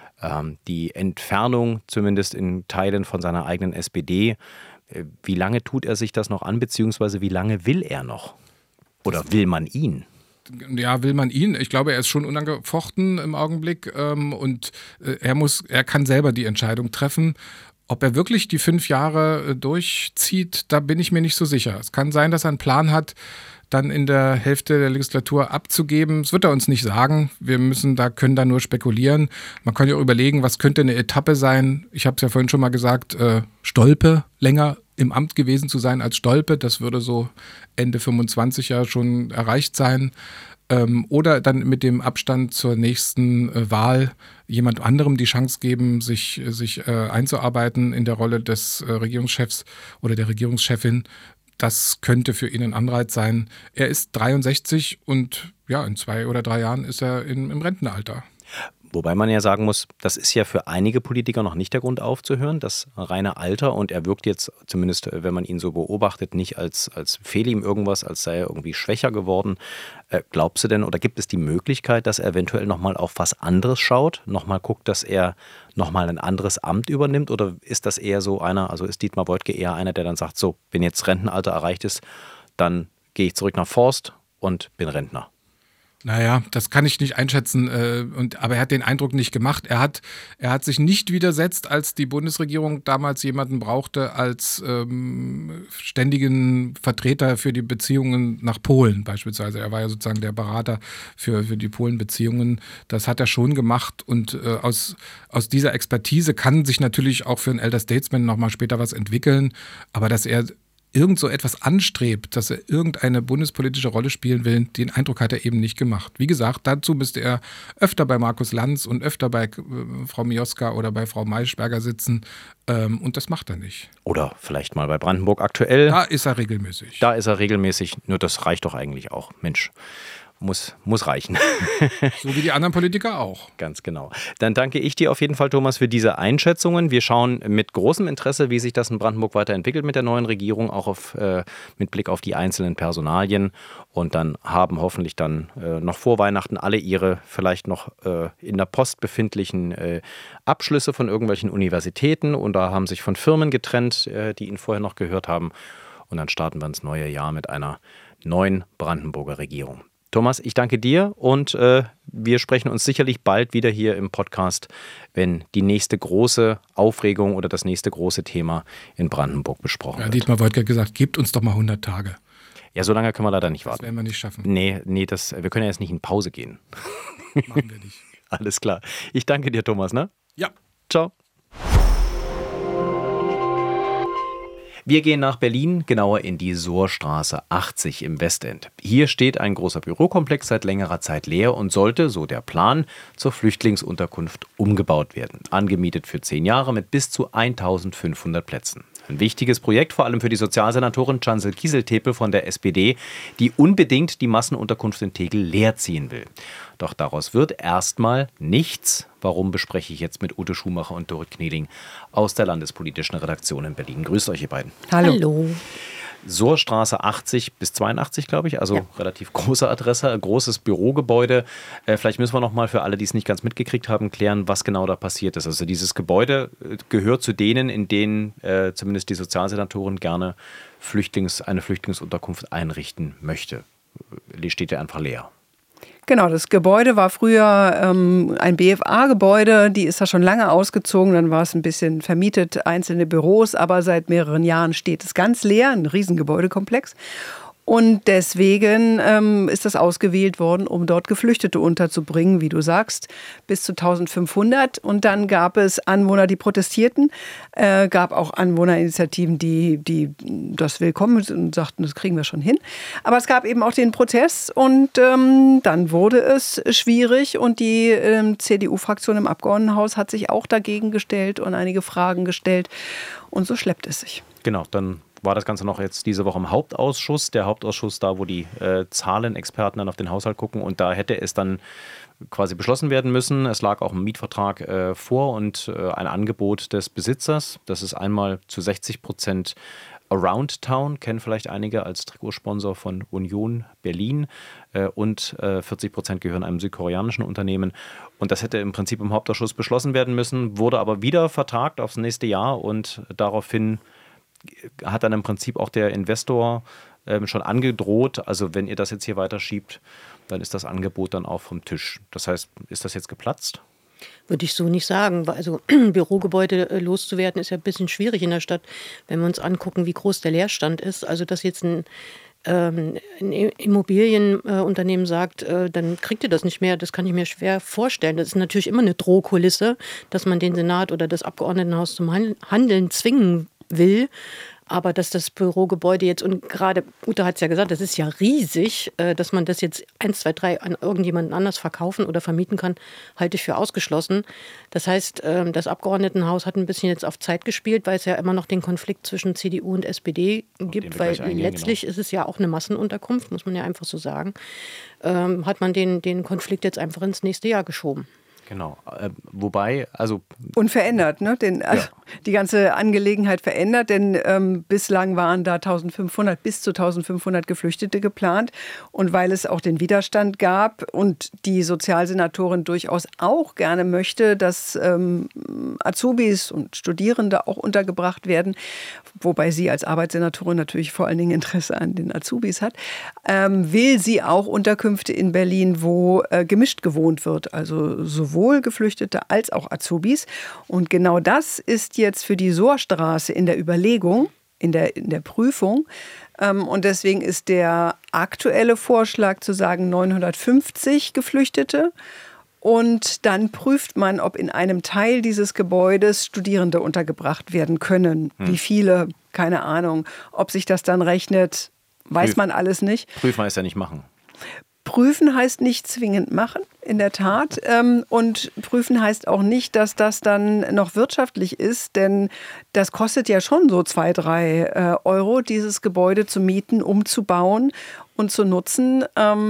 die Entfernung zumindest in Teilen von seiner eigenen SPD, wie lange tut er sich das noch an, beziehungsweise wie lange will er noch? Oder will man ihn? Ja, will man ihn? Ich glaube, er ist schon unangefochten im Augenblick und er kann selber die Entscheidung treffen. Ob er wirklich die 5 Jahre durchzieht, da bin ich mir nicht so sicher. Es kann sein, dass er einen Plan hat, dann in der Hälfte der Legislatur abzugeben. Das wird er uns nicht sagen. Wir können da nur spekulieren. Man kann ja auch überlegen, was könnte eine Etappe sein. Ich habe es ja vorhin schon mal gesagt, Stolpe länger im Amt gewesen zu sein als Stolpe. Das würde so Ende 25 ja schon erreicht sein. Oder dann mit dem Abstand zur nächsten Wahl jemand anderem die Chance geben, sich einzuarbeiten in der Rolle des Regierungschefs oder der Regierungschefin. Das könnte für ihn ein Anreiz sein. Er ist 63 und ja, in 2 oder 3 Jahren ist er im Rentenalter. Wobei man ja sagen muss, das ist ja für einige Politiker noch nicht der Grund aufzuhören, das reine Alter. Und er wirkt jetzt, zumindest wenn man ihn so beobachtet, nicht als fehle ihm irgendwas, als sei er irgendwie schwächer geworden. Glaubst du denn, oder gibt es die Möglichkeit, dass er eventuell nochmal auf was anderes schaut, nochmal guckt, dass er nochmal ein anderes Amt übernimmt? Oder ist das eher so einer, also ist Dietmar Woidke eher einer, der dann sagt, so, wenn jetzt Rentenalter erreicht ist, dann gehe ich zurück nach Forst und bin Rentner? Naja, das kann ich nicht einschätzen, aber er hat den Eindruck nicht gemacht. Er hat sich nicht widersetzt, als die Bundesregierung damals jemanden brauchte als ständigen Vertreter für die Beziehungen nach Polen beispielsweise. Er war ja sozusagen der Berater für die Polen-Beziehungen. Das hat er schon gemacht und aus dieser Expertise kann sich natürlich auch für einen Elder Statesman nochmal später was entwickeln, aber dass er irgend so etwas anstrebt, dass er irgendeine bundespolitische Rolle spielen will, den Eindruck hat er eben nicht gemacht. Wie gesagt, dazu müsste er öfter bei Markus Lanz und öfter bei Frau Mioska oder bei Frau Maischberger sitzen und das macht er nicht. Oder vielleicht mal bei Brandenburg aktuell. Da ist er regelmäßig. Nur das reicht doch eigentlich auch. Mensch. Muss reichen. So wie die anderen Politiker auch. Ganz genau. Dann danke ich dir auf jeden Fall, Thomas, für diese Einschätzungen. Wir schauen mit großem Interesse, wie sich das in Brandenburg weiterentwickelt mit der neuen Regierung, auch mit Blick auf die einzelnen Personalien. Und dann haben hoffentlich dann noch vor Weihnachten alle ihre vielleicht noch in der Post befindlichen Abschlüsse von irgendwelchen Universitäten und da haben sich von Firmen getrennt, die ihn vorher noch gehört haben. Und dann starten wir ins neue Jahr mit einer neuen Brandenburger Regierung. Thomas, ich danke dir und wir sprechen uns sicherlich bald wieder hier im Podcast, wenn die nächste große Aufregung oder das nächste große Thema in Brandenburg besprochen wird. Dietmar Woidke hat gesagt, gebt uns doch mal 100 Tage. Ja, so lange können wir leider nicht warten. Das werden wir nicht schaffen. Nee, wir können ja jetzt nicht in Pause gehen. Machen wir nicht. Alles klar. Ich danke dir, Thomas, ne? Ja. Ciao. Wir gehen nach Berlin, genauer in die Sohrstraße 80 im Westend. Hier steht ein großer Bürokomplex seit längerer Zeit leer und sollte, so der Plan, zur Flüchtlingsunterkunft umgebaut werden. Angemietet für 10 Jahre mit bis zu 1500 Plätzen. Ein wichtiges Projekt, vor allem für die Sozialsenatorin Cancel Kieseltepel von der SPD, die unbedingt die Massenunterkunft in Tegel leerziehen will. Doch daraus wird erstmal nichts. Warum, bespreche ich jetzt mit Ute Schumacher und Dorit Knieling aus der landespolitischen Redaktion in Berlin. Grüßt euch, ihr beiden. Hallo. Sohrstraße 80 bis 82, glaube ich, also relativ große Adresse, ein großes Bürogebäude. Vielleicht müssen wir noch mal für alle, die es nicht ganz mitgekriegt haben, klären, was genau da passiert ist. Also dieses Gebäude gehört zu denen, in denen zumindest die Sozialsenatorin gerne eine Flüchtlingsunterkunft einrichten möchte. Die steht ja einfach leer. Genau, das Gebäude war früher ein BFA-Gebäude, die ist da schon lange ausgezogen, dann war es ein bisschen vermietet, einzelne Büros, aber seit mehreren Jahren steht es ganz leer, ein Riesengebäudekomplex. Und deswegen ist das ausgewählt worden, um dort Geflüchtete unterzubringen, wie du sagst, bis zu 1500. Und dann gab es Anwohner, die protestierten, gab auch Anwohnerinitiativen, die das willkommen und sagten, das kriegen wir schon hin. Aber es gab eben auch den Protest und dann wurde es schwierig und die CDU-Fraktion im Abgeordnetenhaus hat sich auch dagegen gestellt und einige Fragen gestellt und so schleppt es sich. Genau, dann war das Ganze noch jetzt diese Woche im Hauptausschuss. Der Hauptausschuss da, wo die Zahlenexperten dann auf den Haushalt gucken. Und da hätte es dann quasi beschlossen werden müssen. Es lag auch ein Mietvertrag vor und ein Angebot des Besitzers. Das ist einmal zu 60% Around Town, kennen vielleicht einige als Trikotsponsor von Union Berlin. Und 40% gehören einem südkoreanischen Unternehmen. Und das hätte im Prinzip im Hauptausschuss beschlossen werden müssen, wurde aber wieder vertagt aufs nächste Jahr. Und daraufhin hat dann im Prinzip auch der Investor schon angedroht, also wenn ihr das jetzt hier weiterschiebt, dann ist das Angebot dann auch vom Tisch. Das heißt, ist das jetzt geplatzt? Würde ich so nicht sagen. Also Bürogebäude loszuwerden ist ja ein bisschen schwierig in der Stadt, wenn wir uns angucken, wie groß der Leerstand ist. Also dass jetzt ein Immobilienunternehmen sagt, dann kriegt ihr das nicht mehr, das kann ich mir schwer vorstellen. Das ist natürlich immer eine Drohkulisse, dass man den Senat oder das Abgeordnetenhaus zum Handeln zwingen will. Aber dass das Bürogebäude jetzt, und gerade Ute hat es ja gesagt, das ist ja riesig, dass man das jetzt 1, 2, 3 an irgendjemanden anders verkaufen oder vermieten kann, halte ich für ausgeschlossen. Das heißt, das Abgeordnetenhaus hat ein bisschen jetzt auf Zeit gespielt, weil es ja immer noch den Konflikt zwischen CDU und SPD gibt, weil letztlich ist es ja auch eine Massenunterkunft, muss man ja einfach so sagen, hat man den Konflikt jetzt einfach ins nächste Jahr geschoben. Genau, wobei, also... Unverändert, ne? Die ganze Angelegenheit verändert, denn bislang waren da bis zu 1500 Geflüchtete geplant. Und weil es auch den Widerstand gab und die Sozialsenatorin durchaus auch gerne möchte, dass Azubis und Studierende auch untergebracht werden, wobei sie als Arbeitssenatorin natürlich vor allen Dingen Interesse an den Azubis hat, will sie auch Unterkünfte in Berlin, wo gemischt gewohnt wird, also sowohl Geflüchtete als auch Azubis. Und genau das ist jetzt für die Sohrstraße in der Überlegung, in der Prüfung. Und deswegen ist der aktuelle Vorschlag zu sagen 950 Geflüchtete. Und dann prüft man, ob in einem Teil dieses Gebäudes Studierende untergebracht werden können. Wie viele, keine Ahnung. Ob sich das dann rechnet, weiß man alles nicht. Prüfen heißt ja nicht machen. Prüfen heißt nicht zwingend machen, in der Tat. Und prüfen heißt auch nicht, dass das dann noch wirtschaftlich ist, denn das kostet ja schon so 2, 3 Euro, dieses Gebäude zu mieten, umzubauen und zu nutzen.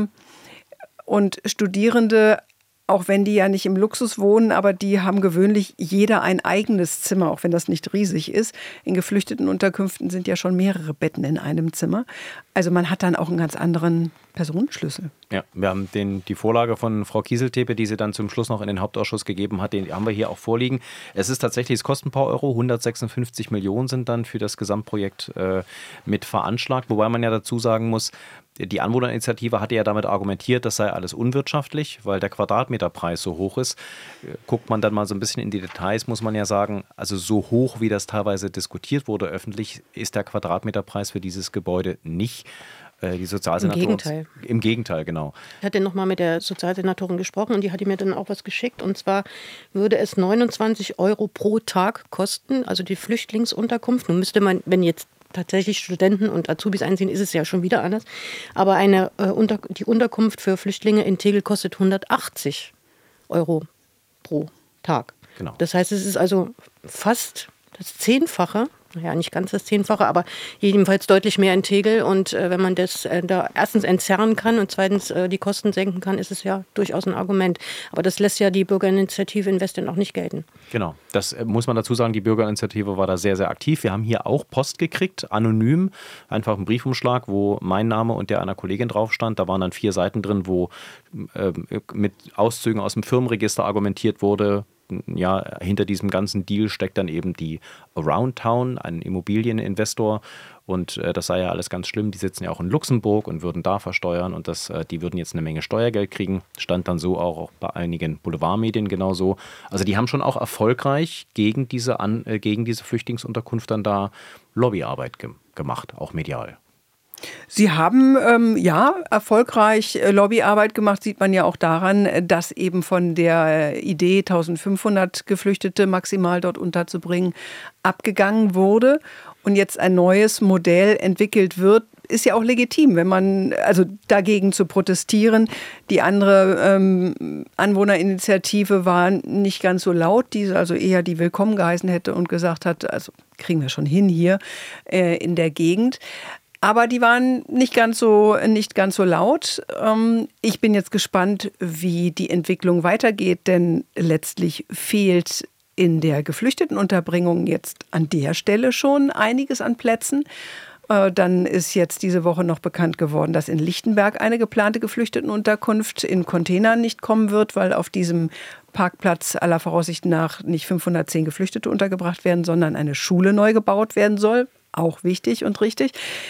Und Studierende, auch wenn die ja nicht im Luxus wohnen, aber die haben gewöhnlich jeder ein eigenes Zimmer, auch wenn das nicht riesig ist. In geflüchteten Unterkünften sind ja schon mehrere Betten in einem Zimmer. Also man hat dann auch einen ganz anderen Personenschlüssel. Ja, wir haben die Vorlage von Frau Kieseltepe, die sie dann zum Schluss noch in den Hauptausschuss gegeben hat, den haben wir hier auch vorliegen. Es ist tatsächlich, es kostet ein paar Euro, 156 Millionen sind dann für das Gesamtprojekt mit veranschlagt, wobei man ja dazu sagen muss, die Anwohnerinitiative hatte ja damit argumentiert, das sei alles unwirtschaftlich, weil der Quadratmeterpreis so hoch ist. Guckt man dann mal so ein bisschen in die Details, muss man ja sagen, also so hoch, wie das teilweise diskutiert wurde öffentlich, ist der Quadratmeterpreis für dieses Gebäude nicht. Die Sozialsenatorin. Im Gegenteil, genau. Ich hatte nochmal mit der Sozialsenatorin gesprochen und die hatte mir dann auch was geschickt. Und zwar würde es 29 Euro pro Tag kosten, also die Flüchtlingsunterkunft. Nun müsste man, wenn jetzt tatsächlich Studenten und Azubis einziehen, ist es ja schon wieder anders. Aber die Unterkunft für Flüchtlinge in Tegel kostet 180 Euro pro Tag. Genau. Das heißt, es ist also fast das 10-fache. Ja, nicht ganz das 10-fache, aber jedenfalls deutlich mehr in Tegel. Und wenn man das da erstens entzerren kann und zweitens die Kosten senken kann, ist es ja durchaus ein Argument. Aber das lässt ja die Bürgerinitiative Investin auch nicht gelten. Genau, das muss man dazu sagen, die Bürgerinitiative war da sehr, sehr aktiv. Wir haben hier auch Post gekriegt, anonym, einfach einen Briefumschlag, wo mein Name und der einer Kollegin drauf stand. Da waren dann 4 Seiten drin, wo mit Auszügen aus dem Firmenregister argumentiert wurde, ja, hinter diesem ganzen Deal steckt dann eben die Aroundtown, ein Immobilieninvestor. Und das sei ja alles ganz schlimm. Die sitzen ja auch in Luxemburg und würden da versteuern. Und die würden jetzt eine Menge Steuergeld kriegen. Stand dann so auch bei einigen Boulevardmedien genauso. Also die haben schon auch erfolgreich gegen diese Flüchtlingsunterkunft dann da Lobbyarbeit gemacht, auch medial. Sie haben erfolgreich Lobbyarbeit gemacht, sieht man ja auch daran, dass eben von der Idee, 1500 Geflüchtete maximal dort unterzubringen, abgegangen wurde und jetzt ein neues Modell entwickelt wird. Ist ja auch legitim, wenn man, also dagegen zu protestieren. Die andere Anwohnerinitiative war nicht ganz so laut, die also eher die willkommen geheißen hätte und gesagt hat, also kriegen wir schon hin hier in der Gegend. Aber die waren nicht ganz so laut. Ich bin jetzt gespannt, wie die Entwicklung weitergeht, denn letztlich fehlt in der Geflüchtetenunterbringung jetzt an der Stelle schon einiges an Plätzen. Dann ist jetzt diese Woche noch bekannt geworden, dass in Lichtenberg eine geplante Geflüchtetenunterkunft in Containern nicht kommen wird, weil auf diesem Parkplatz aller Voraussicht nach nicht 510 Geflüchtete untergebracht werden, sondern eine Schule neu gebaut werden soll. Auch wichtig und richtig.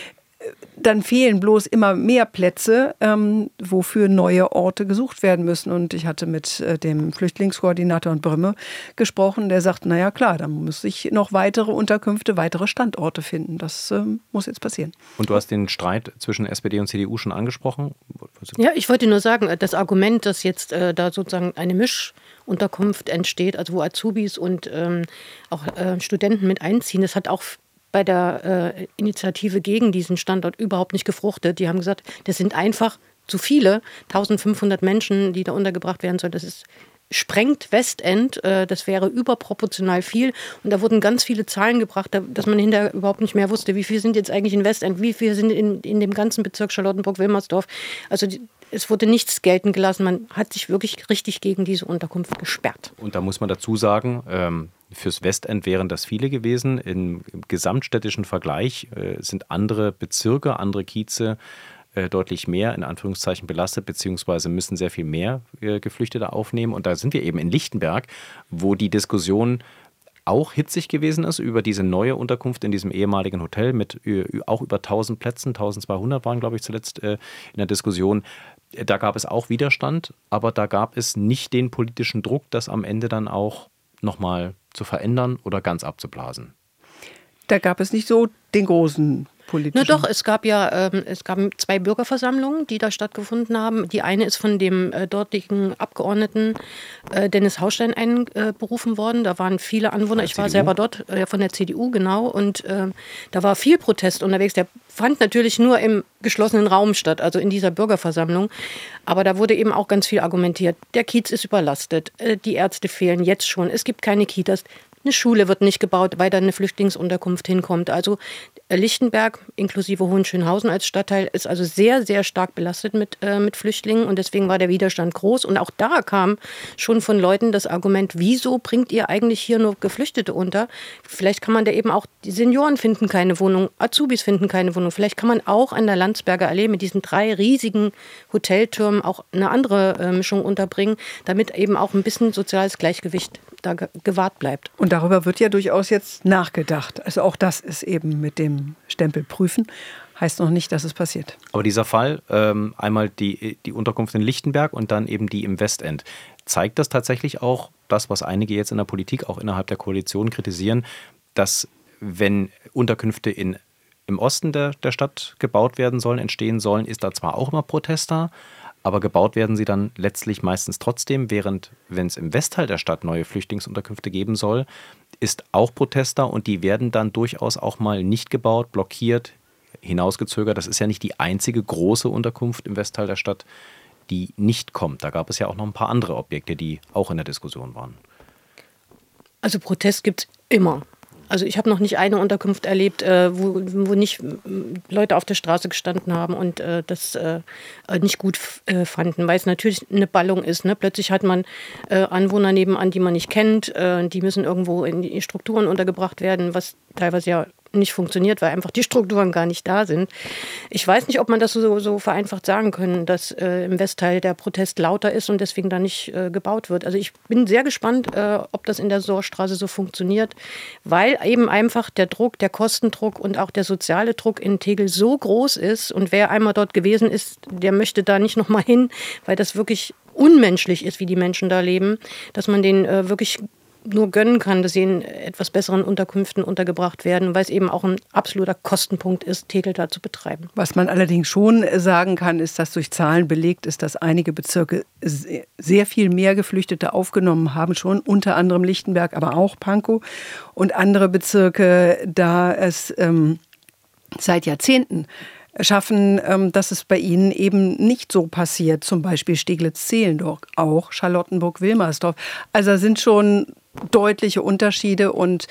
Dann fehlen bloß immer mehr Plätze, wofür neue Orte gesucht werden müssen. Und ich hatte mit dem Flüchtlingskoordinator in Brümme gesprochen, der sagt, naja klar, da muss ich noch weitere Unterkünfte, weitere Standorte finden. Das muss jetzt passieren. Und du hast den Streit zwischen SPD und CDU schon angesprochen? Ja, ich wollte nur sagen, das Argument, dass jetzt da sozusagen eine Mischunterkunft entsteht, also wo Azubis und auch Studenten mit einziehen, das hat auch bei der Initiative gegen diesen Standort überhaupt nicht gefruchtet. Die haben gesagt, das sind einfach zu viele, 1500 Menschen, die da untergebracht werden sollen. Das sprengt Westend, das wäre überproportional viel. Und da wurden ganz viele Zahlen gebracht, dass man hinterher überhaupt nicht mehr wusste, wie viele sind jetzt eigentlich in Westend, wie viele sind in dem ganzen Bezirk Charlottenburg-Wilmersdorf. Also es wurde nichts geltend gelassen. Man hat sich wirklich richtig gegen diese Unterkunft gesperrt. Und da muss man dazu sagen, fürs Westend wären das viele gewesen. Im gesamtstädtischen Vergleich sind andere Bezirke, andere Kieze deutlich mehr, in Anführungszeichen, belastet, beziehungsweise müssen sehr viel mehr Geflüchtete aufnehmen. Und da sind wir eben in Lichtenberg, wo die Diskussion auch hitzig gewesen ist über diese neue Unterkunft in diesem ehemaligen Hotel mit auch über 1000 Plätzen, 1200 waren, glaube ich, zuletzt in der Diskussion. Da gab es auch Widerstand, aber da gab es nicht den politischen Druck, das am Ende dann auch nochmal zu verändern oder ganz abzublasen. Da gab es nicht so den großen politischen... Na doch, es gab 2 Bürgerversammlungen, die da stattgefunden haben. Die eine ist von dem dortigen Abgeordneten Dennis Haustein einberufen worden. Da waren viele Anwohner. Ich war selber dort, von der CDU, genau. Und da war viel Protest unterwegs. Der fand natürlich nur im geschlossenen Raum statt, also in dieser Bürgerversammlung. Aber da wurde eben auch ganz viel argumentiert. Der Kiez ist überlastet, die Ärzte fehlen jetzt schon, es gibt keine Kitas. Eine Schule wird nicht gebaut, weil da eine Flüchtlingsunterkunft hinkommt. Also Lichtenberg inklusive Hohenschönhausen als Stadtteil ist also sehr, sehr stark belastet mit Flüchtlingen und deswegen war der Widerstand groß. Und auch da kam schon von Leuten das Argument, wieso bringt ihr eigentlich hier nur Geflüchtete unter? Vielleicht kann man da eben auch, die Senioren finden keine Wohnung, Azubis finden keine Wohnung. Vielleicht kann man auch an der Landsberger Allee mit diesen 3 riesigen Hoteltürmen auch eine andere Mischung unterbringen, damit eben auch ein bisschen soziales Gleichgewicht da gewahrt bleibt. Und darüber wird ja durchaus jetzt nachgedacht. Also auch das ist eben mit dem Stempel prüfen, heißt noch nicht, dass es passiert. Aber dieser Fall, einmal die Unterkunft in Lichtenberg und dann eben die im Westend, zeigt das tatsächlich auch das, was einige jetzt in der Politik, auch innerhalb der Koalition kritisieren, dass wenn Unterkünfte im Osten der Stadt gebaut werden sollen, entstehen sollen, ist da zwar auch immer Protest da, aber gebaut werden sie dann letztlich meistens trotzdem, während, wenn es im Westteil der Stadt neue Flüchtlingsunterkünfte geben soll, ist auch Protest da und die werden dann durchaus auch mal nicht gebaut, blockiert, hinausgezögert. Das ist ja nicht die einzige große Unterkunft im Westteil der Stadt, die nicht kommt. Da gab es ja auch noch ein paar andere Objekte, die auch in der Diskussion waren. Also Protest gibt es immer. Also ich habe noch nicht eine Unterkunft erlebt, wo nicht Leute auf der Straße gestanden haben und das nicht gut fanden, weil es natürlich eine Ballung ist. Ne? Plötzlich hat man Anwohner nebenan, die man nicht kennt, die müssen irgendwo in die Strukturen untergebracht werden, was teilweise ja nicht funktioniert, weil einfach die Strukturen gar nicht da sind. Ich weiß nicht, ob man das so vereinfacht sagen können, dass im Westteil der Protest lauter ist und deswegen da nicht gebaut wird. Also ich bin sehr gespannt, ob das in der Sohrstraße so funktioniert, weil eben einfach der Druck, der Kostendruck und auch der soziale Druck in Tegel so groß ist und wer einmal dort gewesen ist, der möchte da nicht nochmal hin, weil das wirklich unmenschlich ist, wie die Menschen da leben, dass man denen wirklich nur gönnen kann, dass sie in etwas besseren Unterkünften untergebracht werden, weil es eben auch ein absoluter Kostenpunkt ist, Tegel da zu betreiben. Was man allerdings schon sagen kann, ist, dass durch Zahlen belegt ist, dass einige Bezirke sehr viel mehr Geflüchtete aufgenommen haben, schon unter anderem Lichtenberg, aber auch Pankow und andere Bezirke, da es seit Jahrzehnten schaffen, dass es bei ihnen eben nicht so passiert. Zum Beispiel Steglitz-Zehlendorf, auch Charlottenburg-Wilmersdorf. Also da sind schon deutliche Unterschiede und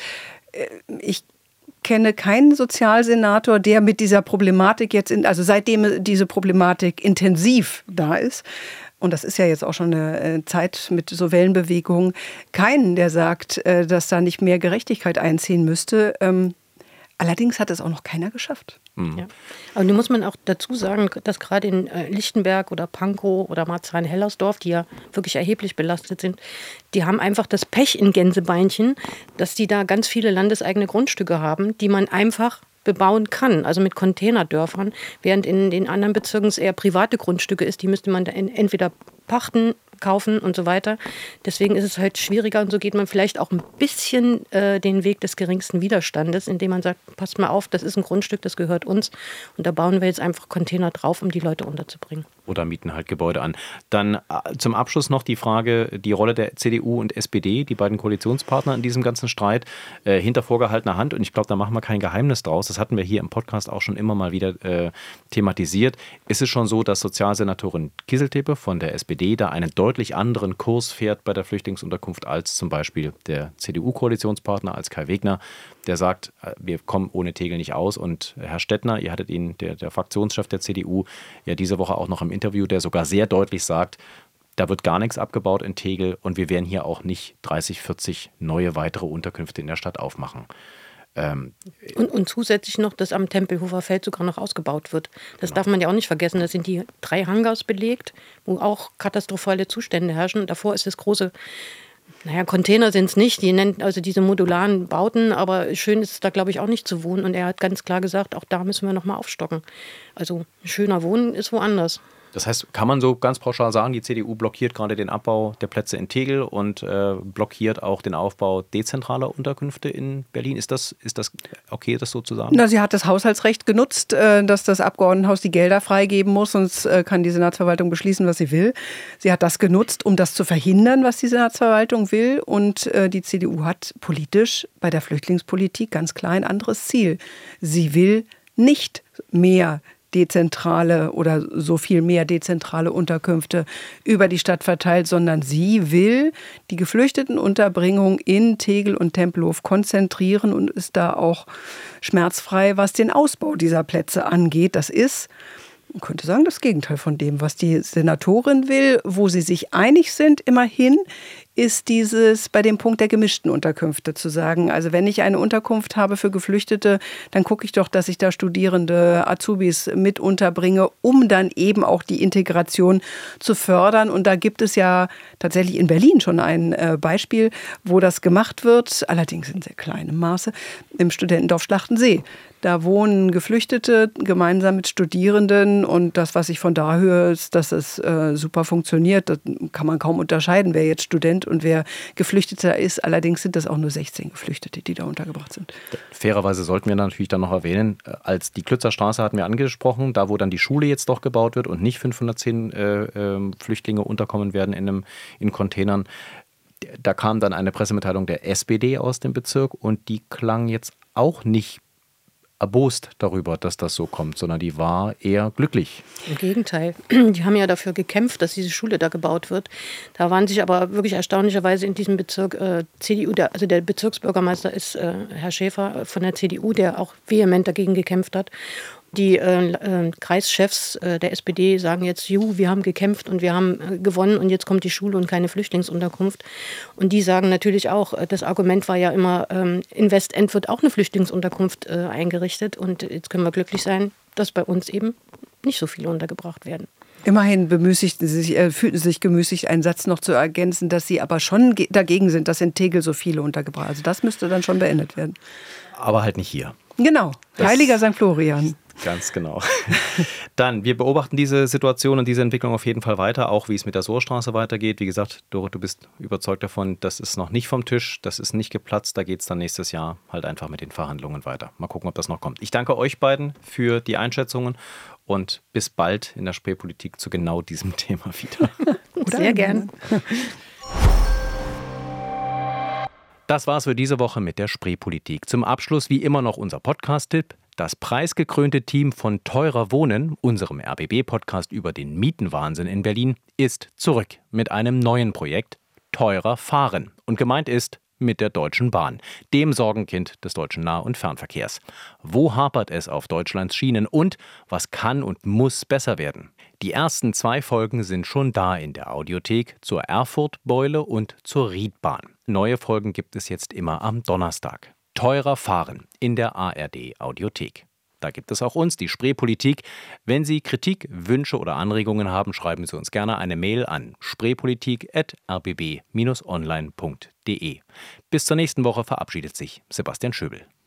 ich kenne keinen Sozialsenator, der mit dieser Problematik jetzt, also seitdem diese Problematik intensiv da ist, und das ist ja jetzt auch schon eine Zeit mit so Wellenbewegungen, keinen, der sagt, dass da nicht mehr Gerechtigkeit einziehen müsste. Allerdings hat es auch noch keiner geschafft. Ja. Aber nun muss man auch dazu sagen, dass gerade in Lichtenberg oder Pankow oder Marzahn-Hellersdorf, die ja wirklich erheblich belastet sind, die haben einfach das Pech in Gänsebeinchen, dass die da ganz viele landeseigene Grundstücke haben, die man einfach bebauen kann, also mit Containerdörfern, während in den anderen Bezirken es eher private Grundstücke ist, die müsste man da entweder pachten, kaufen und so weiter. Deswegen ist es halt schwieriger und so geht man vielleicht auch ein bisschen den Weg des geringsten Widerstandes, indem man sagt, passt mal auf, das ist ein Grundstück, das gehört uns und da bauen wir jetzt einfach Container drauf, um die Leute unterzubringen. Oder mieten halt Gebäude an. Dann zum Abschluss noch die Frage, die Rolle der CDU und SPD, die beiden Koalitionspartner in diesem ganzen Streit, hinter vorgehaltener Hand. Und ich glaube, da machen wir kein Geheimnis draus. Das hatten wir hier im Podcast auch schon immer mal wieder thematisiert. Ist es schon so, dass Sozialsenatorin Kieseltepe von der SPD da einen deutlich anderen Kurs fährt bei der Flüchtlingsunterkunft als zum Beispiel der CDU-Koalitionspartner, als Kai Wegner, der sagt, wir kommen ohne Tegel nicht aus. Und Herr Stettner, ihr hattet ihn, der Fraktionschef der CDU, ja diese Woche auch noch im Interview, der sogar sehr deutlich sagt, da wird gar nichts abgebaut in Tegel und wir werden hier auch nicht 30, 40 neue weitere Unterkünfte in der Stadt aufmachen. Und zusätzlich noch, dass am Tempelhofer Feld sogar noch ausgebaut wird. Das darf man ja auch nicht vergessen. Da sind die 3 Hangars belegt, wo auch katastrophale Zustände herrschen. Davor ist das große, Container sind es nicht, die nennen also diese modularen Bauten, aber schön ist es da, glaube ich, auch nicht zu wohnen. Und er hat ganz klar gesagt, auch da müssen wir nochmal aufstocken. Also schöner Wohnen ist woanders. Das heißt, kann man so ganz pauschal sagen, die CDU blockiert gerade den Abbau der Plätze in Tegel und blockiert auch den Aufbau dezentraler Unterkünfte in Berlin. Ist das okay, das so zu sagen? Na, sie hat das Haushaltsrecht genutzt, dass das Abgeordnetenhaus die Gelder freigeben muss, sonst kann die Senatsverwaltung beschließen, was sie will. Sie hat das genutzt, um das zu verhindern, was die Senatsverwaltung will. Und die CDU hat politisch bei der Flüchtlingspolitik ganz klar ein anderes Ziel. Sie will nicht mehr dezentrale oder so viel mehr dezentrale Unterkünfte über die Stadt verteilt, sondern sie will die Geflüchtetenunterbringung in Tegel und Tempelhof konzentrieren und ist da auch schmerzfrei, was den Ausbau dieser Plätze angeht. Das ist, man könnte sagen, das Gegenteil von dem, was die Senatorin will, wo sie sich einig sind, immerhin, ist dieses bei dem Punkt der gemischten Unterkünfte zu sagen. Also wenn ich eine Unterkunft habe für Geflüchtete, dann gucke ich doch, dass ich da Studierende, Azubis mit unterbringe, um dann eben auch die Integration zu fördern. Und da gibt es ja tatsächlich in Berlin schon ein Beispiel, wo das gemacht wird, allerdings in sehr kleinem Maße, im Studentendorf Schlachtensee. Da wohnen Geflüchtete gemeinsam mit Studierenden und das, was ich von da höre, ist, dass es super funktioniert. Das kann man kaum unterscheiden, wer jetzt Student und wer Geflüchteter ist. Allerdings sind das auch nur 16 Geflüchtete, die da untergebracht sind. Fairerweise sollten wir natürlich dann noch erwähnen, als die Klützer Straße hatten wir angesprochen, da wo dann die Schule jetzt doch gebaut wird und nicht 510 Flüchtlinge unterkommen werden in Containern. Da kam dann eine Pressemitteilung der SPD aus dem Bezirk und die klang jetzt auch nicht erbost darüber, dass das so kommt, sondern die war eher glücklich. Im Gegenteil. Die haben ja dafür gekämpft, dass diese Schule da gebaut wird. Da waren sich aber wirklich erstaunlicherweise in diesem Bezirk CDU, also der Bezirksbürgermeister ist Herr Schäfer von der CDU, der auch vehement dagegen gekämpft hat. Die Kreischefs der SPD sagen jetzt, wir haben gekämpft und wir haben gewonnen und jetzt kommt die Schule und keine Flüchtlingsunterkunft. Und die sagen natürlich auch, das Argument war ja immer, in Westend wird auch eine Flüchtlingsunterkunft eingerichtet und jetzt können wir glücklich sein, dass bei uns eben nicht so viele untergebracht werden. Immerhin fühlten sie sich gemüßigt, einen Satz noch zu ergänzen, dass sie aber schon dagegen sind, dass in Tegel so viele untergebracht werden. Also das müsste dann schon beendet werden. Aber halt nicht hier. Genau, Heiliger St. Florian. Ganz genau. Dann, wir beobachten diese Situation und diese Entwicklung auf jeden Fall weiter, auch wie es mit der Sohrstraße weitergeht. Wie gesagt, Doro, du bist überzeugt davon, das ist noch nicht vom Tisch, das ist nicht geplatzt, da geht es dann nächstes Jahr halt einfach mit den Verhandlungen weiter. Mal gucken, ob das noch kommt. Ich danke euch beiden für die Einschätzungen und bis bald in der Spreepolitik zu genau diesem Thema wieder. Sehr gern. Das war's für diese Woche mit der Spreepolitik. Zum Abschluss wie immer noch unser Podcast-Tipp. Das preisgekrönte Team von Teurer Wohnen, unserem RBB-Podcast über den Mietenwahnsinn in Berlin, ist zurück mit einem neuen Projekt, Teurer Fahren. Und gemeint ist mit der Deutschen Bahn, dem Sorgenkind des deutschen Nah- und Fernverkehrs. Wo hapert es auf Deutschlands Schienen und was kann und muss besser werden? Die ersten 2 Folgen sind schon da in der Audiothek zur Erfurt-Beule und zur Riedbahn. Neue Folgen gibt es jetzt immer am Donnerstag. Teurer Fahren in der ARD-Audiothek. Da gibt es auch uns, die Spreepolitik. Wenn Sie Kritik, Wünsche oder Anregungen haben, schreiben Sie uns gerne eine Mail an spreepolitik@rbb-online.de. Bis zur nächsten Woche verabschiedet sich Sebastian Schöbel.